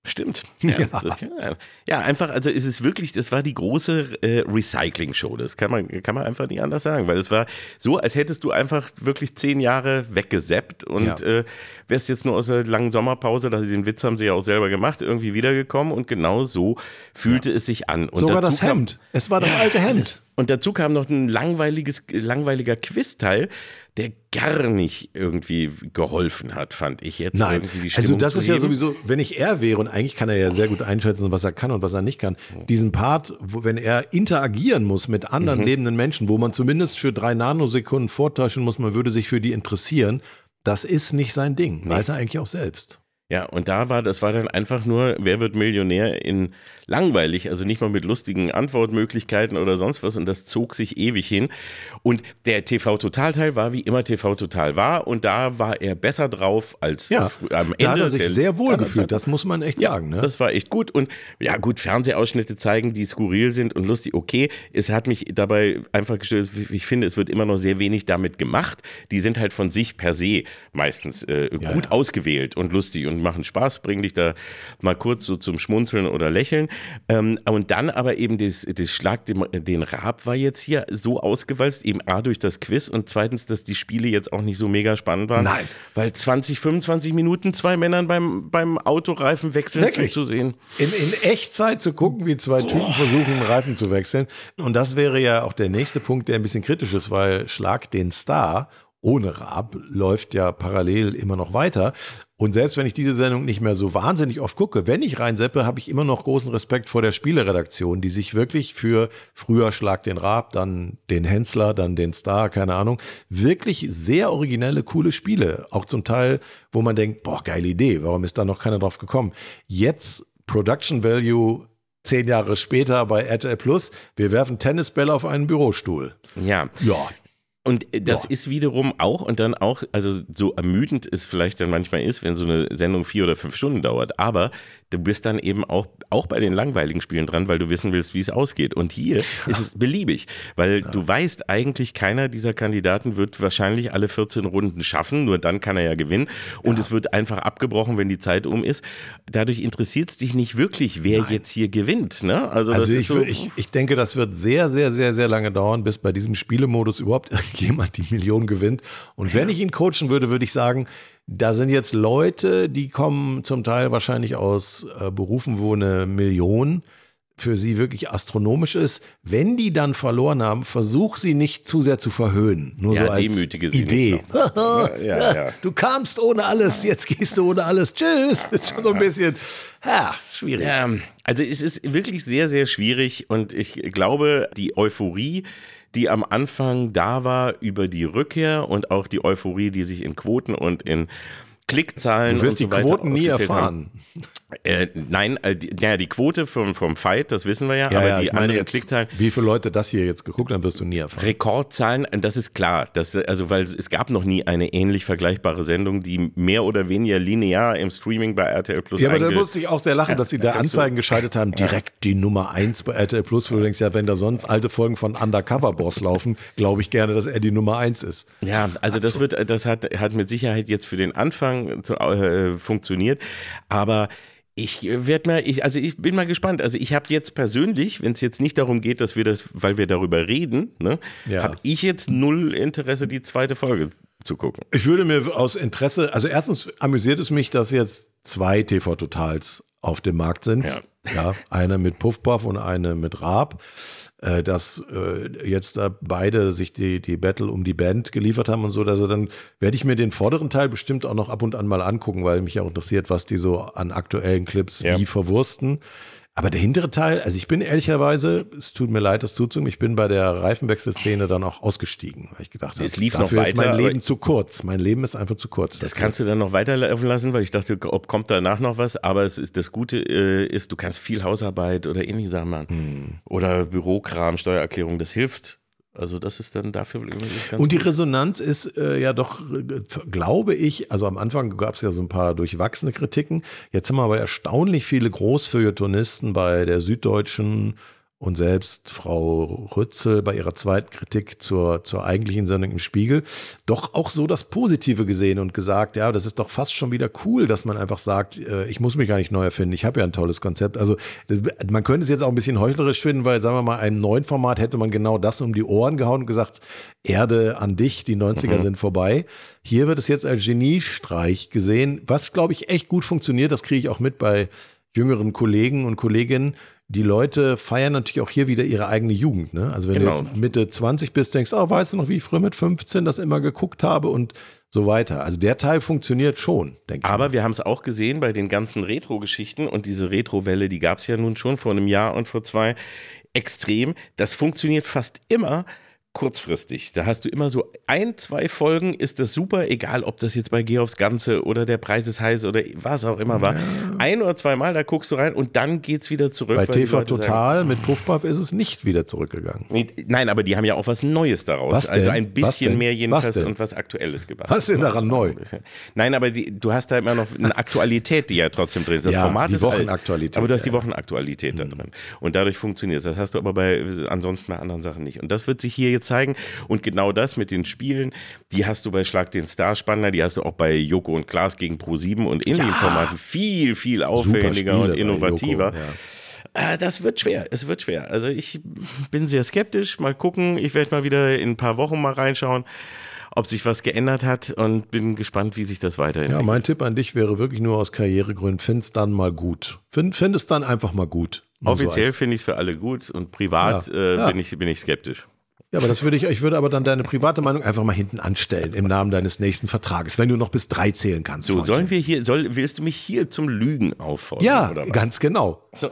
Stimmt. Ja, Ja. Das kann, ja, einfach, also es ist wirklich, das war die große äh, Recycling-Show. Das kann man, kann man einfach nicht anders sagen, weil es war so, als hättest du einfach wirklich zehn Jahre weggesappt und Ja. äh, wärst jetzt nur aus der langen Sommerpause, dass sie den Witz haben sie ja auch selber gemacht, irgendwie wiedergekommen und genau so fühlte es sich an. Und Sogar dazu das kam- Hemd. Es war das alte Hemd. alles. Und dazu kam noch ein langweiliges, langweiliger Quizteil, der gar nicht irgendwie geholfen hat, fand ich jetzt. Nein, irgendwie die also Stimmung das zu ist ja heben. sowieso, wenn ich er wäre, und eigentlich kann er ja sehr gut einschätzen, was er kann und was er nicht kann, diesen Part, wo, wenn er interagieren muss mit anderen Mhm. lebenden Menschen, wo man zumindest für drei Nanosekunden vortäuschen muss, man würde sich für die interessieren, das ist nicht sein Ding, weiß er eigentlich auch selbst. Ja, und da war, das war dann einfach nur, wer wird Millionär in langweilig, also nicht mal mit lustigen Antwortmöglichkeiten oder sonst was und das zog sich ewig hin. Und der T V-Total-Teil war wie immer T V-Total war und da war er besser drauf als Ja, fr- am Ende. da hat er sich der- sehr wohl der- gefühlt, das muss man echt Ja, sagen. Ne? das war echt gut und ja gut, Fernsehausschnitte zeigen, die skurril sind und lustig, okay. Es hat mich dabei einfach gestört, ich finde, es wird immer noch sehr wenig damit gemacht. Die sind halt von sich per se meistens äh, Ja, gut ja. ausgewählt und lustig und machen Spaß, bringen dich da mal kurz so zum Schmunzeln oder Lächeln. Ähm, und dann aber eben das, das Schlag den, den Raab war jetzt hier so ausgewalzt, eben A durch das Quiz und zweitens, dass die Spiele jetzt auch nicht so mega spannend waren. Nein. Weil zwanzig, fünfundzwanzig Minuten zwei Männern beim, beim Autoreifen wechseln Wirklich? zuzusehen. In, in Echtzeit zu gucken, wie zwei Typen versuchen, einen Reifen zu wechseln. Und das wäre ja auch der nächste Punkt, der ein bisschen kritisch ist, weil Schlag den Star ohne Raab läuft ja parallel immer noch weiter. Und selbst wenn ich diese Sendung nicht mehr so wahnsinnig oft gucke, wenn ich reinseppe, habe ich immer noch großen Respekt vor der Spieleredaktion, die sich wirklich für früher Schlag den Raab, dann den Hensler, dann den Star, keine Ahnung, wirklich sehr originelle, coole Spiele. Auch zum Teil, wo man denkt, boah, geile Idee, warum ist da noch keiner drauf gekommen? Jetzt Production Value zehn Jahre später bei R T L Plus, wir werfen Tennisbälle auf einen Bürostuhl. Ja. Ja. Und das Ja. ist wiederum auch und dann auch, also so ermüdend es vielleicht dann manchmal ist, wenn so eine Sendung vier oder fünf Stunden dauert, aber du bist dann eben auch, auch bei den langweiligen Spielen dran, weil du wissen willst, wie es ausgeht. Und hier ist es beliebig, weil du weißt eigentlich, keiner dieser Kandidaten wird wahrscheinlich alle vierzehn Runden schaffen, nur dann kann er ja gewinnen und es wird einfach abgebrochen, wenn die Zeit um ist. Dadurch interessiert es dich nicht wirklich, wer jetzt hier gewinnt. Ne? Also, das Also ist ich, so, wür- ich, ich denke, das wird sehr, sehr, sehr, sehr lange dauern, bis bei diesem Spielemodus überhaupt jemand die Million gewinnt. Und wenn ich ihn coachen würde, würde ich sagen, da sind jetzt Leute, die kommen zum Teil wahrscheinlich aus äh, Berufen, wo eine Million für sie wirklich astronomisch ist. Wenn die dann verloren haben, versuch sie nicht zu sehr zu verhöhnen. Nur Ja, so als demütige sie Idee. nicht noch. Ja, ja. Du kamst ohne alles, jetzt gehst du ohne alles. Tschüss. Ist schon so ein bisschen, ja, schwierig. Ja, also es ist wirklich sehr, sehr schwierig und ich glaube, die Euphorie, die am Anfang da war über die Rückkehr und auch die Euphorie, die sich in Quoten und in Klickzahlen Du wirst und so die weiter Quoten nie ausgezählt erfahren. haben. Äh, nein, äh, die, naja, die Quote vom, vom Fight, das wissen wir ja, Ja, aber ja, die ich meine anderen jetzt, Klickzahlen, wie viele Leute das hier jetzt geguckt haben, wirst du nie erfahren. Rekordzahlen, das ist klar, das, also weil es gab noch nie eine ähnlich vergleichbare Sendung, die mehr oder weniger linear im Streaming bei R T L Plus Ja, aber da einge- musste ich auch sehr lachen, dass sie da denkst du- Anzeigen geschaltet haben, direkt die Nummer eins bei R T L Plus, wo du denkst, ja, wenn da sonst alte Folgen von Undercover Boss laufen, glaube ich gerne, dass er die Nummer eins ist. Ja, also das wird, das hat, hat mit Sicherheit jetzt für den Anfang zu, äh, funktioniert, aber ich werde mal, ich, also ich bin mal gespannt. Also ich habe jetzt persönlich, wenn es jetzt nicht darum geht, dass wir das, weil wir darüber reden, ne, Ja. habe ich jetzt null Interesse, die zweite Folge zu gucken. Ich würde mir aus Interesse, also erstens amüsiert es mich, dass jetzt zwei T V-Totals auf dem Markt sind. Ja. Ja, eine mit Puffpuff und eine mit Raab. Äh, dass äh, jetzt da beide sich die, die Battle um die Band geliefert haben und so, also dann werde ich mir den vorderen Teil bestimmt auch noch ab und an mal angucken, weil mich auch interessiert, was die so an aktuellen Clips Ja. wie verwursten. Aber der hintere Teil, also ich bin ehrlicherweise, es tut mir leid, das zuzugeben, ich bin bei der Reifenwechselszene dann auch ausgestiegen, weil ich gedacht habe, Es lief dafür noch ist mein weiter, aber- Leben zu kurz. Mein Leben ist einfach zu kurz. Das kannst du dann noch weiterlaufen lassen, weil ich dachte, ob kommt danach noch was, aber es ist, das Gute äh, ist, du kannst viel Hausarbeit oder ähnliche Sachen machen. Hm. Oder Bürokram, Steuererklärung, das hilft. Also das ist dann dafür ist ganz Und die gut. Resonanz ist äh, ja doch, äh, glaube ich, also am Anfang gab es ja so ein paar durchwachsene Kritiken. Jetzt haben wir aber erstaunlich viele Großfeuilletonisten bei der Süddeutschen und selbst Frau Rützel bei ihrer zweiten Kritik zur, zur eigentlichen Sendung im Spiegel doch auch so das Positive gesehen und gesagt, ja, das ist doch fast schon wieder cool, dass man einfach sagt, äh, ich muss mich gar nicht neu erfinden, ich habe ja ein tolles Konzept. Also das, man könnte es jetzt auch ein bisschen heuchlerisch finden, weil, sagen wir mal, einem neuen Format hätte man genau das um die Ohren gehauen und gesagt, Erde an dich, die neunziger mhm. sind vorbei. Hier wird es jetzt als Geniestreich gesehen, was, glaube ich, echt gut funktioniert. Das kriege ich auch mit bei jüngeren Kollegen und Kolleginnen. Die Leute feiern natürlich auch hier wieder ihre eigene Jugend. Ne? Also wenn genau. du jetzt Mitte zwanzig bist, denkst, oh, weißt du noch, wie ich früher mit fünfzehn das immer geguckt habe und so weiter. Also der Teil funktioniert schon, denke ich. Aber wir haben es auch gesehen bei den ganzen Retro-Geschichten und diese Retro-Welle, die gab es ja nun schon vor einem Jahr und vor zwei extrem. Das funktioniert fast immer kurzfristig. Da hast du immer so ein, zwei Folgen, ist das super, egal ob das jetzt bei Geh aufs Ganze oder Der Preis ist heiß oder was auch immer war. Ja. Ein oder zweimal, da guckst du rein und dann geht's wieder zurück. Bei T V Total sagen, mit Puffpuff ist es nicht wieder zurückgegangen. Nein, aber die haben ja auch was Neues daraus. Was denn? Also ein bisschen was mehr jedenfalls was und was Aktuelles gemacht. Was ist denn daran neu? Nein, aber die, du hast da immer noch eine Aktualität, die ja trotzdem drin ist. Das ja, Format die ist Wochenaktualität. Alt, aber du hast die ja. Wochenaktualität da drin. Und dadurch funktioniert es. Das hast du aber bei ansonsten bei anderen Sachen nicht. Und das wird sich hier jetzt zeigen. Und genau das mit den Spielen, die hast du bei Schlag den Star spannender, die hast du auch bei Joko und Klaas gegen ProSieben und ähnlichen ja. Formaten viel, viel aufwendiger und innovativer. Joko, ja. Das wird schwer, es wird schwer. Also ich bin sehr skeptisch, mal gucken, ich werde mal wieder in ein paar Wochen mal reinschauen, ob sich was geändert hat und bin gespannt, wie sich das weiterentwickelt. Ja, mein Tipp an dich wäre wirklich nur aus Karrieregründen, find's dann mal gut. Find, find es dann einfach mal gut. Offiziell so finde ich es für alle gut und privat ja. Äh, ja. Bin, ich, bin ich skeptisch. Ja, aber das würde ich, ich würde aber dann deine private Meinung einfach mal hinten anstellen im Namen deines nächsten Vertrages, wenn du noch bis drei zählen kannst. So, Freundchen. sollen wir hier, soll, willst du mich hier zum Lügen auffordern? Ja, oder was? Ganz genau. So.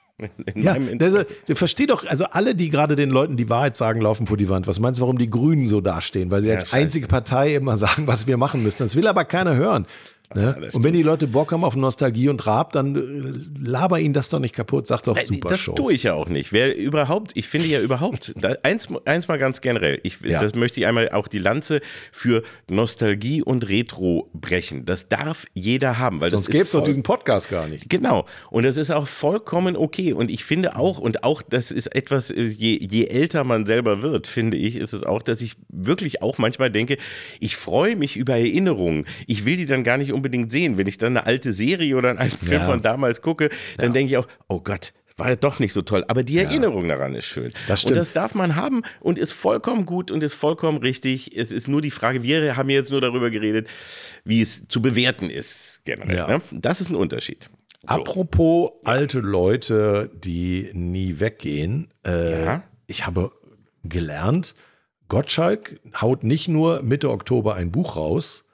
Ja, also, du verstehst doch, also alle, die gerade den Leuten die Wahrheit sagen, laufen vor die Wand. Was meinst du, warum die Grünen so dastehen? Weil sie ja, als scheiße. einzige Partei immer sagen, was wir machen müssen. Das will aber keiner hören. Ne? Ja, und wenn die Leute Bock haben auf Nostalgie und Raab, dann äh, laber ihnen das doch nicht kaputt, sag doch super das Show. Das tue ich ja auch nicht. Wer überhaupt, ich finde ja überhaupt, da, eins, eins mal ganz generell, ich, ja. das möchte ich einmal auch die Lanze für Nostalgie und Retro brechen. Das darf jeder haben. Weil Sonst gäbe es doch diesen Podcast gar nicht. Genau. Und das ist auch vollkommen okay. Und ich finde auch, und auch das ist etwas, je, je älter man selber wird, finde ich, ist es auch, dass ich wirklich auch manchmal denke, ich freue mich über Erinnerungen. Ich will die dann gar nicht unbedingt unbedingt sehen. Wenn ich dann eine alte Serie oder einen alten Film ja. von damals gucke, dann ja. denke ich auch, oh Gott, war ja doch nicht so toll. Aber die Erinnerung ja. daran ist schön. Das und das darf man haben und ist vollkommen gut und ist vollkommen richtig. Es ist nur die Frage, wir haben jetzt nur darüber geredet, wie es zu bewerten ist generell. Ja. Ne? Das ist ein Unterschied. So. Apropos alte Leute, die nie weggehen. Äh, ja. Ich habe gelernt, Gottschalk haut nicht nur Mitte Oktober ein Buch raus,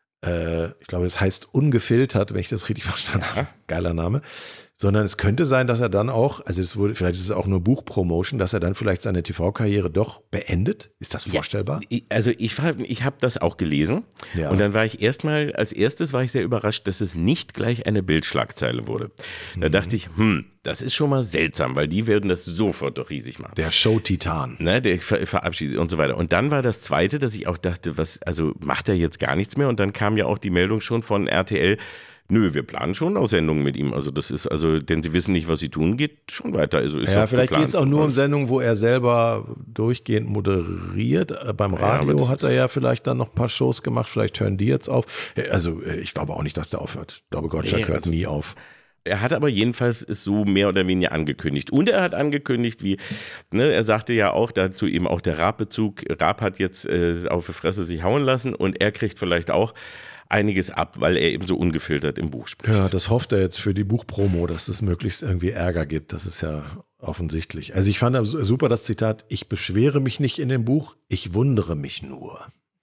ich glaube, das heißt Ungefiltert, wenn ich das richtig verstanden habe. Geiler Name. Sondern es könnte sein, dass er dann auch, also es wurde, vielleicht ist es auch nur Buchpromotion, dass er dann vielleicht seine T V-Karriere doch beendet. Ist das vorstellbar? Ja, also ich, ich habe das auch gelesen ja. und dann war ich erstmal, als erstes war ich sehr überrascht, dass es nicht gleich eine Bildschlagzeile wurde. Da mhm. dachte ich, hm, das ist schon mal seltsam, weil die werden das sofort doch riesig machen. Der Show-Titan. Ne, der ver- verabschiedet und so weiter. Und dann war das Zweite, dass ich auch dachte, was, also macht er jetzt gar nichts mehr? Und dann kam ja auch die Meldung schon von R T L, nö, wir planen schon auch Sendungen mit ihm. Also das ist, also, denn sie wissen nicht, was sie tun, geht schon weiter. Also ist ja, vielleicht geht es auch nur um Sendungen, wo er selber durchgehend moderiert. Beim Radio ja, hat er ja vielleicht dann noch ein paar Shows gemacht, vielleicht hören die jetzt auf. Also ich glaube auch nicht, dass der aufhört. Ich glaube, Gottschalk nee, hört also nie auf. Er hat aber jedenfalls es so mehr oder weniger angekündigt. Und er hat angekündigt, wie, ne, er sagte ja auch dazu eben auch der Raab-Bezug. Raab hat jetzt äh, auf die Fresse sich hauen lassen und er kriegt vielleicht auch einiges ab, weil er eben so ungefiltert im Buch spricht. Ja, das hofft er jetzt für die Buchpromo, dass es möglichst irgendwie Ärger gibt. Das ist ja offensichtlich. Also ich fand super das Zitat, ich beschwere mich nicht in dem Buch, ich wundere mich nur.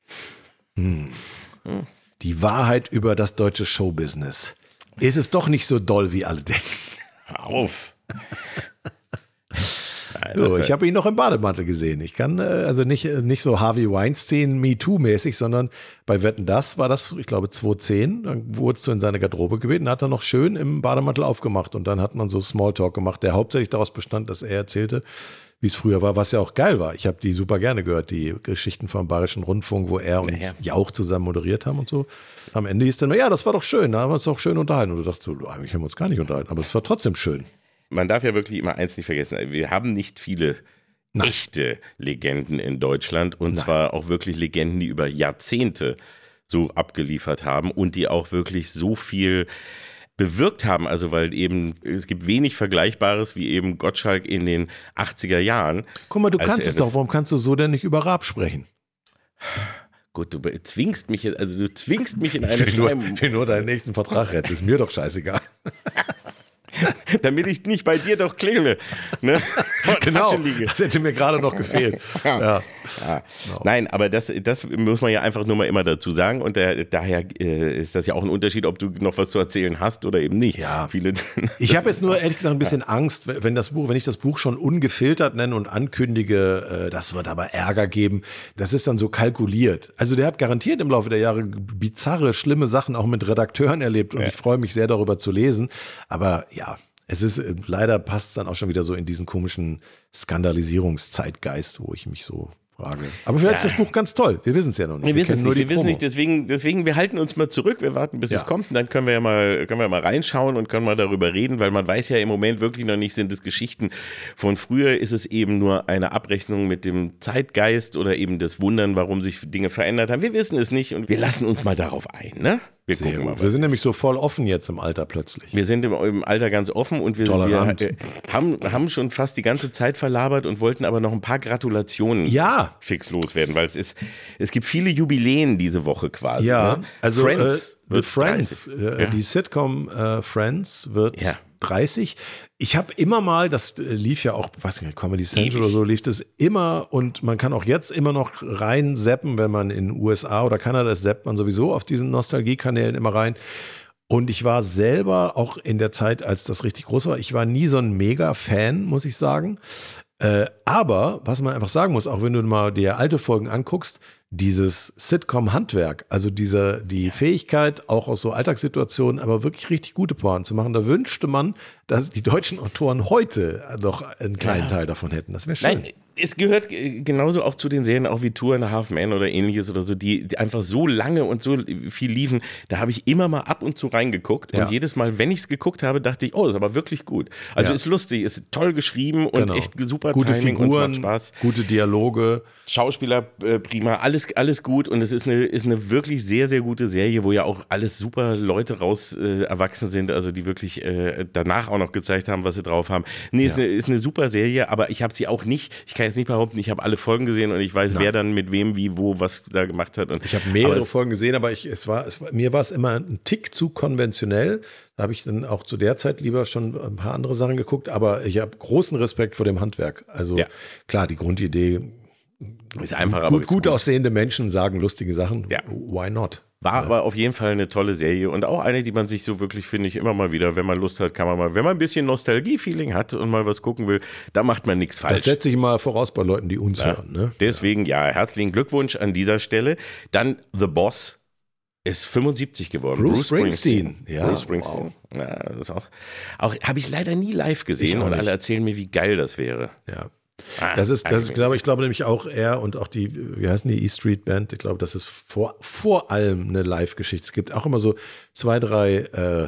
Hm. Hm. Die Wahrheit über das deutsche Showbusiness. Ist es doch nicht so doll, wie alle denken. Hör auf. So, ich habe ihn noch im Bademantel gesehen. Ich kann also nicht, nicht so Harvey Weinstein MeToo-mäßig, sondern bei Wetten, das war das, ich glaube, zweitausendzehn. Dann wurdest du in seine Garderobe gebeten, hat er noch schön im Bademantel aufgemacht und dann hat man so Smalltalk gemacht, der hauptsächlich daraus bestand, dass er erzählte, wie es früher war, was ja auch geil war. Ich habe die super gerne gehört, die Geschichten vom Bayerischen Rundfunk, wo er und ja. Jauch zusammen moderiert haben und so. Am Ende hieß dann, ja, das war doch schön, da haben wir uns doch schön unterhalten. Und du dachtest so, eigentlich haben wir uns gar nicht unterhalten, aber es war trotzdem schön. man darf ja wirklich immer eins nicht vergessen, wir haben nicht viele Nein. echte Legenden in Deutschland und Nein. zwar auch wirklich Legenden, die über Jahrzehnte so abgeliefert haben und die auch wirklich so viel bewirkt haben, also weil eben, es gibt wenig Vergleichbares wie eben Gottschalk in den achtziger Jahren. Guck mal, du kannst es doch, warum kannst du so denn nicht über Raab sprechen? Gut, du zwingst mich, also du zwingst mich in eine Ich will nur, will nur deinen nächsten Vertrag retten, ist mir doch scheißegal. Damit ich nicht bei dir doch klingle. Ne? Genau, das hätte mir gerade noch gefehlt. Ja. Ja. Ja. No. Nein, aber das, das muss man ja einfach nur mal immer dazu sagen und der, daher äh, ist das ja auch ein Unterschied, ob du noch was zu erzählen hast oder eben nicht. Ja. Viele, ich habe jetzt nur ehrlich gesagt ein bisschen Angst, wenn das Buch, wenn ich das Buch schon ungefiltert nenne und ankündige, äh, das wird aber Ärger geben, das ist dann so kalkuliert. Also der hat garantiert im Laufe der Jahre bizarre, schlimme Sachen auch mit Redakteuren erlebt und ja. ich freue mich sehr darüber zu lesen, aber ja, es ist, leider passt es dann auch schon wieder so in diesen komischen Skandalisierungszeitgeist, wo ich mich so frage. Aber vielleicht ja. ist das Buch ganz toll. Wir wissen es ja noch nicht. Wir, wir wissen es nicht, wir wissen nicht. Deswegen, deswegen, wir halten uns mal zurück. Wir warten, bis ja. es kommt. Und dann können wir ja mal, können wir mal reinschauen und können mal darüber reden, weil man weiß ja im Moment wirklich noch nicht, sind es Geschichten von früher, ist es eben nur eine Abrechnung mit dem Zeitgeist oder eben das Wundern, warum sich Dinge verändert haben. Wir wissen es nicht und wir lassen uns mal darauf ein, ne? Wir, Sehr gucken mal, wir sind ist. nämlich so voll offen jetzt im Alter plötzlich. Wir sind im, im Alter ganz offen und wir, wir äh, haben, haben schon fast die ganze Zeit verlabert und wollten aber noch ein paar Gratulationen ja. fix loswerden, weil es ist, es gibt viele Jubiläen diese Woche quasi. Ja, ne? also Friends äh, wird Friends, äh, ja. die Sitcom äh, Friends wird ja. dreißig. Ich habe immer mal, das lief ja auch, weiß nicht, Comedy Central oder so, lief das immer und man kann auch jetzt immer noch rein zappen, wenn man in U S A oder Kanada ist, zappt man sowieso auf diesen Nostalgie-Kanälen immer rein. Und ich war selber auch in der Zeit, als das richtig groß war, ich war nie so ein Mega-Fan, muss ich sagen. Äh, aber, was man einfach sagen muss, auch wenn du mal dir alte Folgen anguckst, dieses Sitcom-Handwerk, also diese, die Fähigkeit, auch aus so Alltagssituationen, aber wirklich richtig gute Pointen zu machen, da wünschte man, dass die deutschen Autoren heute noch einen kleinen ja. Teil davon hätten. Das wäre schön. Nein, es gehört genauso auch zu den Serien, auch wie Two and a Half Men oder ähnliches oder so, die, die einfach so lange und so viel liefen. Da habe ich immer mal ab und zu reingeguckt ja. und jedes Mal, wenn ich es geguckt habe, dachte ich, oh, ist aber wirklich gut. Also ja. ist lustig, ist toll geschrieben und genau. echt super gute Timing Figuren, und macht Spaß. Gute Dialoge. Schauspieler äh, prima, alles, alles gut und es ist eine, ist eine wirklich sehr, sehr gute Serie, wo ja auch alles super Leute raus äh, erwachsen sind, also die wirklich äh, danach auch noch gezeigt haben, was sie drauf haben. Nee, ja. ist, eine, ist eine super Serie, aber ich habe sie auch nicht, ich kann jetzt nicht behaupten, ich habe alle Folgen gesehen und ich weiß, Nein. wer dann mit wem, wie, wo, was da gemacht hat. Und ich habe mehrere Folgen gesehen, aber ich, es war, es war, mir war es immer ein Tick zu konventionell. Da habe ich dann auch zu der Zeit lieber schon ein paar andere Sachen geguckt, aber ich habe großen Respekt vor dem Handwerk. Also ja. klar, die Grundidee ist einfach, gut, gut aussehende Menschen sagen lustige Sachen. Ja. Why not? War ja. aber auf jeden Fall eine tolle Serie und auch eine, die man sich so wirklich, finde ich, immer mal wieder, wenn man Lust hat, kann man mal, wenn man ein bisschen Nostalgie-Feeling hat und mal was gucken will, da macht man nichts falsch. Das setze ich mal voraus bei Leuten, die uns ja. hören. Ne? Deswegen, ja, herzlichen Glückwunsch an dieser Stelle. Dann The Boss ist fünfundsiebzig geworden. Bruce, Bruce Springsteen. Springsteen. Ja, Bruce Springsteen. Wow. Ja, das ist auch, auch habe ich leider nie live gesehen und alle erzählen mir, wie geil das wäre. Ja. Ah, das ist, das ist, glaube ich, glaube nämlich auch er und auch die, wie heißen die, E-Street Band, ich glaube, das ist vor, vor allem eine Live-Geschichte. Es gibt auch immer so zwei, drei äh,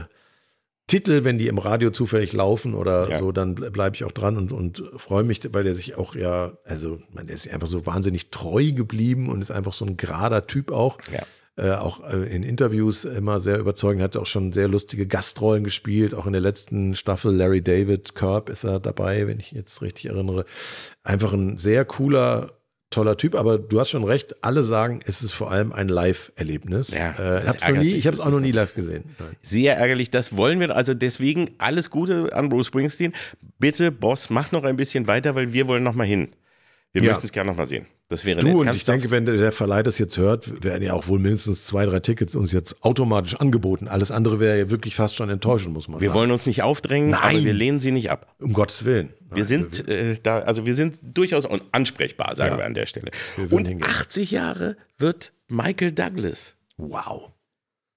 Titel, wenn die im Radio zufällig laufen oder ja. so, dann bleibe ich auch dran und, und freue mich, weil der sich auch ja, also man, der ist einfach so wahnsinnig treu geblieben und ist einfach so ein gerader Typ auch. Ja. Äh, auch äh, in Interviews immer sehr überzeugend, hat auch schon sehr lustige Gastrollen gespielt, auch in der letzten Staffel Larry David Curb ist er dabei, wenn ich jetzt richtig erinnere. Einfach ein sehr cooler, toller Typ, aber du hast schon recht, alle sagen, es ist vor allem ein Live-Erlebnis. Ja, äh, hab's noch nie, ich habe es auch noch nie live gesehen. Nein. Sehr ärgerlich, das wollen wir, also deswegen alles Gute an Bruce Springsteen. Bitte, Boss, mach noch ein bisschen weiter, weil wir wollen noch mal hin. Wir ja. möchten es gerne noch mal sehen. Das wäre du nett. und Kannst ich denke, wenn der Verleih das jetzt hört, werden ja auch wohl mindestens zwei, drei Tickets uns jetzt automatisch angeboten. Alles andere wäre ja wirklich fast schon enttäuschend, muss man wir sagen. Wir wollen uns nicht aufdrängen, Nein. aber wir lehnen sie nicht ab. Um Gottes Willen. Nein, wir sind äh, da, also wir sind durchaus ansprechbar, sagen ja. wir an der Stelle. Und hingehen. achtzig Jahre wird Michael Douglas. Wow.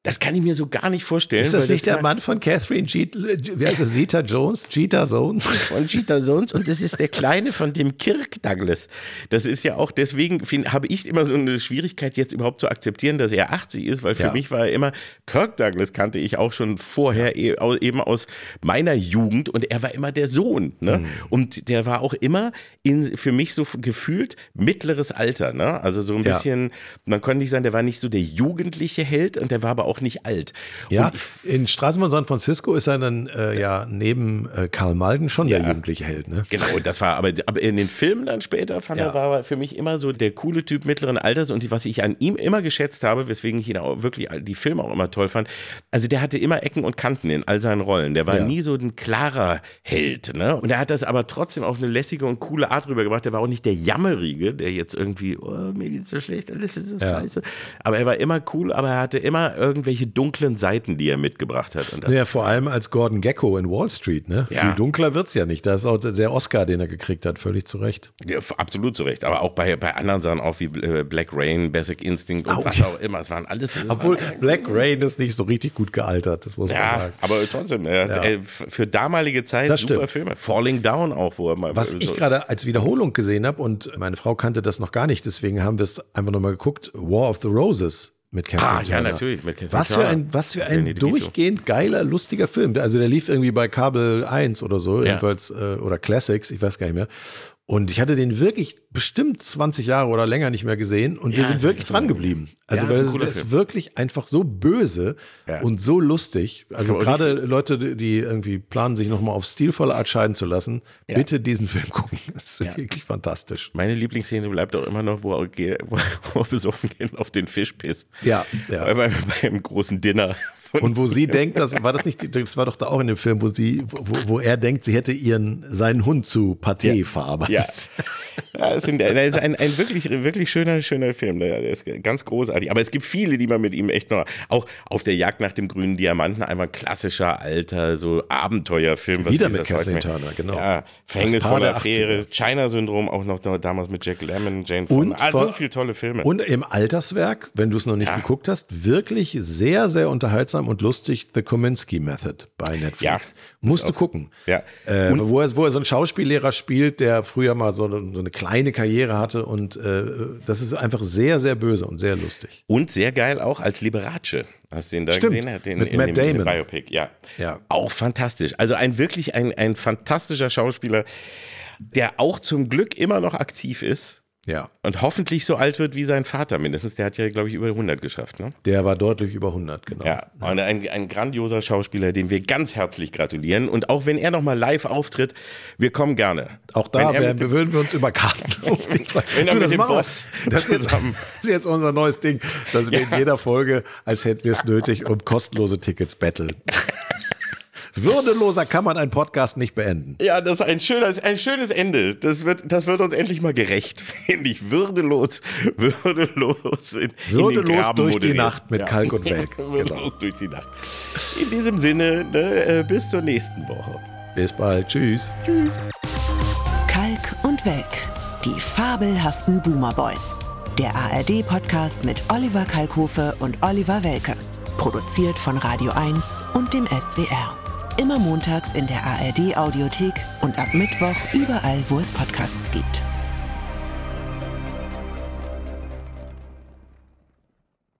Das kann ich mir so gar nicht vorstellen. Ist das weil nicht der Mann von Catherine Jeet, wie heißt es, Zeta Jones? Jeeta Jones? Von Jeeta Jones und das ist der Kleine von dem Kirk Douglas. Das ist ja auch, deswegen habe ich immer so eine Schwierigkeit jetzt überhaupt zu akzeptieren, dass er achtzig ist, weil für Ja. mich war er immer, Kirk Douglas kannte ich auch schon vorher e- au- eben aus meiner Jugend und er war immer der Sohn. Ne? Mhm. Und der war auch immer in, für mich so f- gefühlt mittleres Alter. Ne? Also so ein Ja. bisschen, man konnte nicht sagen, der war nicht so der jugendliche Held und der war aber auch nicht alt. Ja, Und ich, in Straßen von San Francisco ist er dann äh, ja neben äh, Karl Malden schon Ja. der jugendliche Held. Ne? Genau, das war, aber, aber in den Filmen dann später fand Ja. er, war er für mich immer so der coole Typ mittleren Alters und was ich an ihm immer geschätzt habe, weswegen ich ihn auch wirklich die Filme auch immer toll fand, also der hatte immer Ecken und Kanten in all seinen Rollen, der war Ja. nie so ein klarer Held, ne? Und er hat das aber trotzdem auf eine lässige und coole Art rübergebracht, der war auch nicht der Jammerige, der jetzt irgendwie, oh, mir geht's so schlecht, alles ist so Ja. scheiße, aber er war immer cool, aber er hatte immer irgendwelche dunklen Seiten, die er mitgebracht hat. Und das Ja, vor allem als Gordon Gekko in Wall Street. Ne? Ja. Viel dunkler wird's ja nicht. Das ist auch der Oscar, den er gekriegt hat, völlig zu Recht. Ja, absolut zu Recht. Aber auch bei, bei anderen Sachen, auch wie äh, Black Rain, Basic Instinct und Au, was ja. auch immer. Es waren alles. Obwohl waren, Black Rain ist nicht so richtig gut gealtert, das muss man ja, sagen. aber trotzdem, äh, Ja. äh, für damalige Zeit Das super stimmt. Filme. Falling Down auch, wo er mal. Was so, ich gerade als Wiederholung gesehen habe, und meine Frau kannte das noch gar nicht, deswegen haben wir es einfach nochmal geguckt, War of the Roses mit Catherine Ah, ja, Turner. natürlich. Mit Catherine Was für Turner. ein, was für Danny ein DeVito. durchgehend geiler, lustiger Film. Also der lief irgendwie bei Kabel eins oder so, Ja. jedenfalls, äh, oder Classics, ich weiß gar nicht mehr. Und ich hatte den wirklich bestimmt zwanzig Jahre oder länger nicht mehr gesehen und wir Ja, sind ist wirklich ein dran cooler geblieben. Also Ja, weil ist ein es cooler ist Film. wirklich einfach so böse Ja. und so lustig. Also Aber gerade Leute, die- die irgendwie planen, sich nochmal auf stilvolle Art scheiden zu lassen, Ja. bitte diesen Film gucken. Das ist Ja. wirklich fantastisch. Meine Lieblingsszene bleibt auch immer noch, wo er, ge- wo er besoffen geht auf den Fisch pisst. Ja, ja. Bei, beim, beim großen Dinner. Und wo sie denkt, das war das nicht, das war doch da auch in dem Film, wo sie, wo, wo er denkt, sie hätte ihren, seinen Hund zu Paté Ja. verarbeitet. Ja, ja das, sind, das ist ein, ein wirklich, wirklich schöner, schöner Film. Der ist ganz großartig. Aber es gibt viele, die man mit ihm echt noch, auch auf der Jagd nach dem grünen Diamanten, einfach ein klassischer, alter, so Abenteuerfilm. was Wieder wir mit das heute Kathleen mehr- Turner, genau. Ja, Das Paar Verhängnisvolle der Affäre, China-Syndrom, auch noch da- damals mit Jack Lemmon, Jane Und Fonda. Ah, vor- so viele tolle Filme. Und im Alterswerk, wenn du es noch nicht Ja. geguckt hast, wirklich sehr, sehr unterhaltsam und lustig, The Kominsky Method bei Netflix. Ja, Musst das du auch- gucken. Ja. Äh, Und- wo, er, wo er so einen Schauspiellehrer spielt, der früher mal so eine, so eine kleine Karriere hatte und äh, das ist einfach sehr, sehr böse und sehr lustig. Und sehr geil auch als Liberace. Hast du den da Stimmt, gesehen? Den, mit in Matt dem, in dem Damon. Biopic, ja. Ja. Auch fantastisch. Also ein wirklich ein, ein fantastischer Schauspieler, der auch zum Glück immer noch aktiv ist Ja. und hoffentlich so alt wird wie sein Vater mindestens. Der hat ja, glaube ich, über hundert geschafft. Ne? Der war deutlich über hundert, genau. Ja, und ein, ein grandioser Schauspieler, dem wir ganz herzlich gratulieren. Und auch wenn er nochmal live auftritt, wir kommen gerne. Auch da Wenn er wär, mit dem- würden wir uns über Karten Wenn er Du, mit das dem machen wir. Boss Das ist, zusammen- das ist jetzt unser neues Ding, dass wir in jeder Folge, als hätten wir es nötig, um kostenlose Tickets betteln. Würdeloser kann man einen Podcast nicht beenden. Ja, das ist ein, schöner, ein schönes Ende. Das wird, das wird uns endlich mal gerecht, finde ich. Würdelos, würdelos in, in den Würdelos Graben durch die moderiert. Nacht mit Kalk und Welk. Würdelos durch die Nacht. In diesem Sinne, ne, äh, bis zur nächsten Woche. Bis bald. Tschüss. Kalk und Welk, die fabelhaften Boomer Boys. Der A R D-Podcast mit Oliver Kalkofe und Oliver Welke. Produziert von Radio eins und dem S W R. Immer montags in der A R D-Audiothek und ab Mittwoch überall, wo es Podcasts gibt.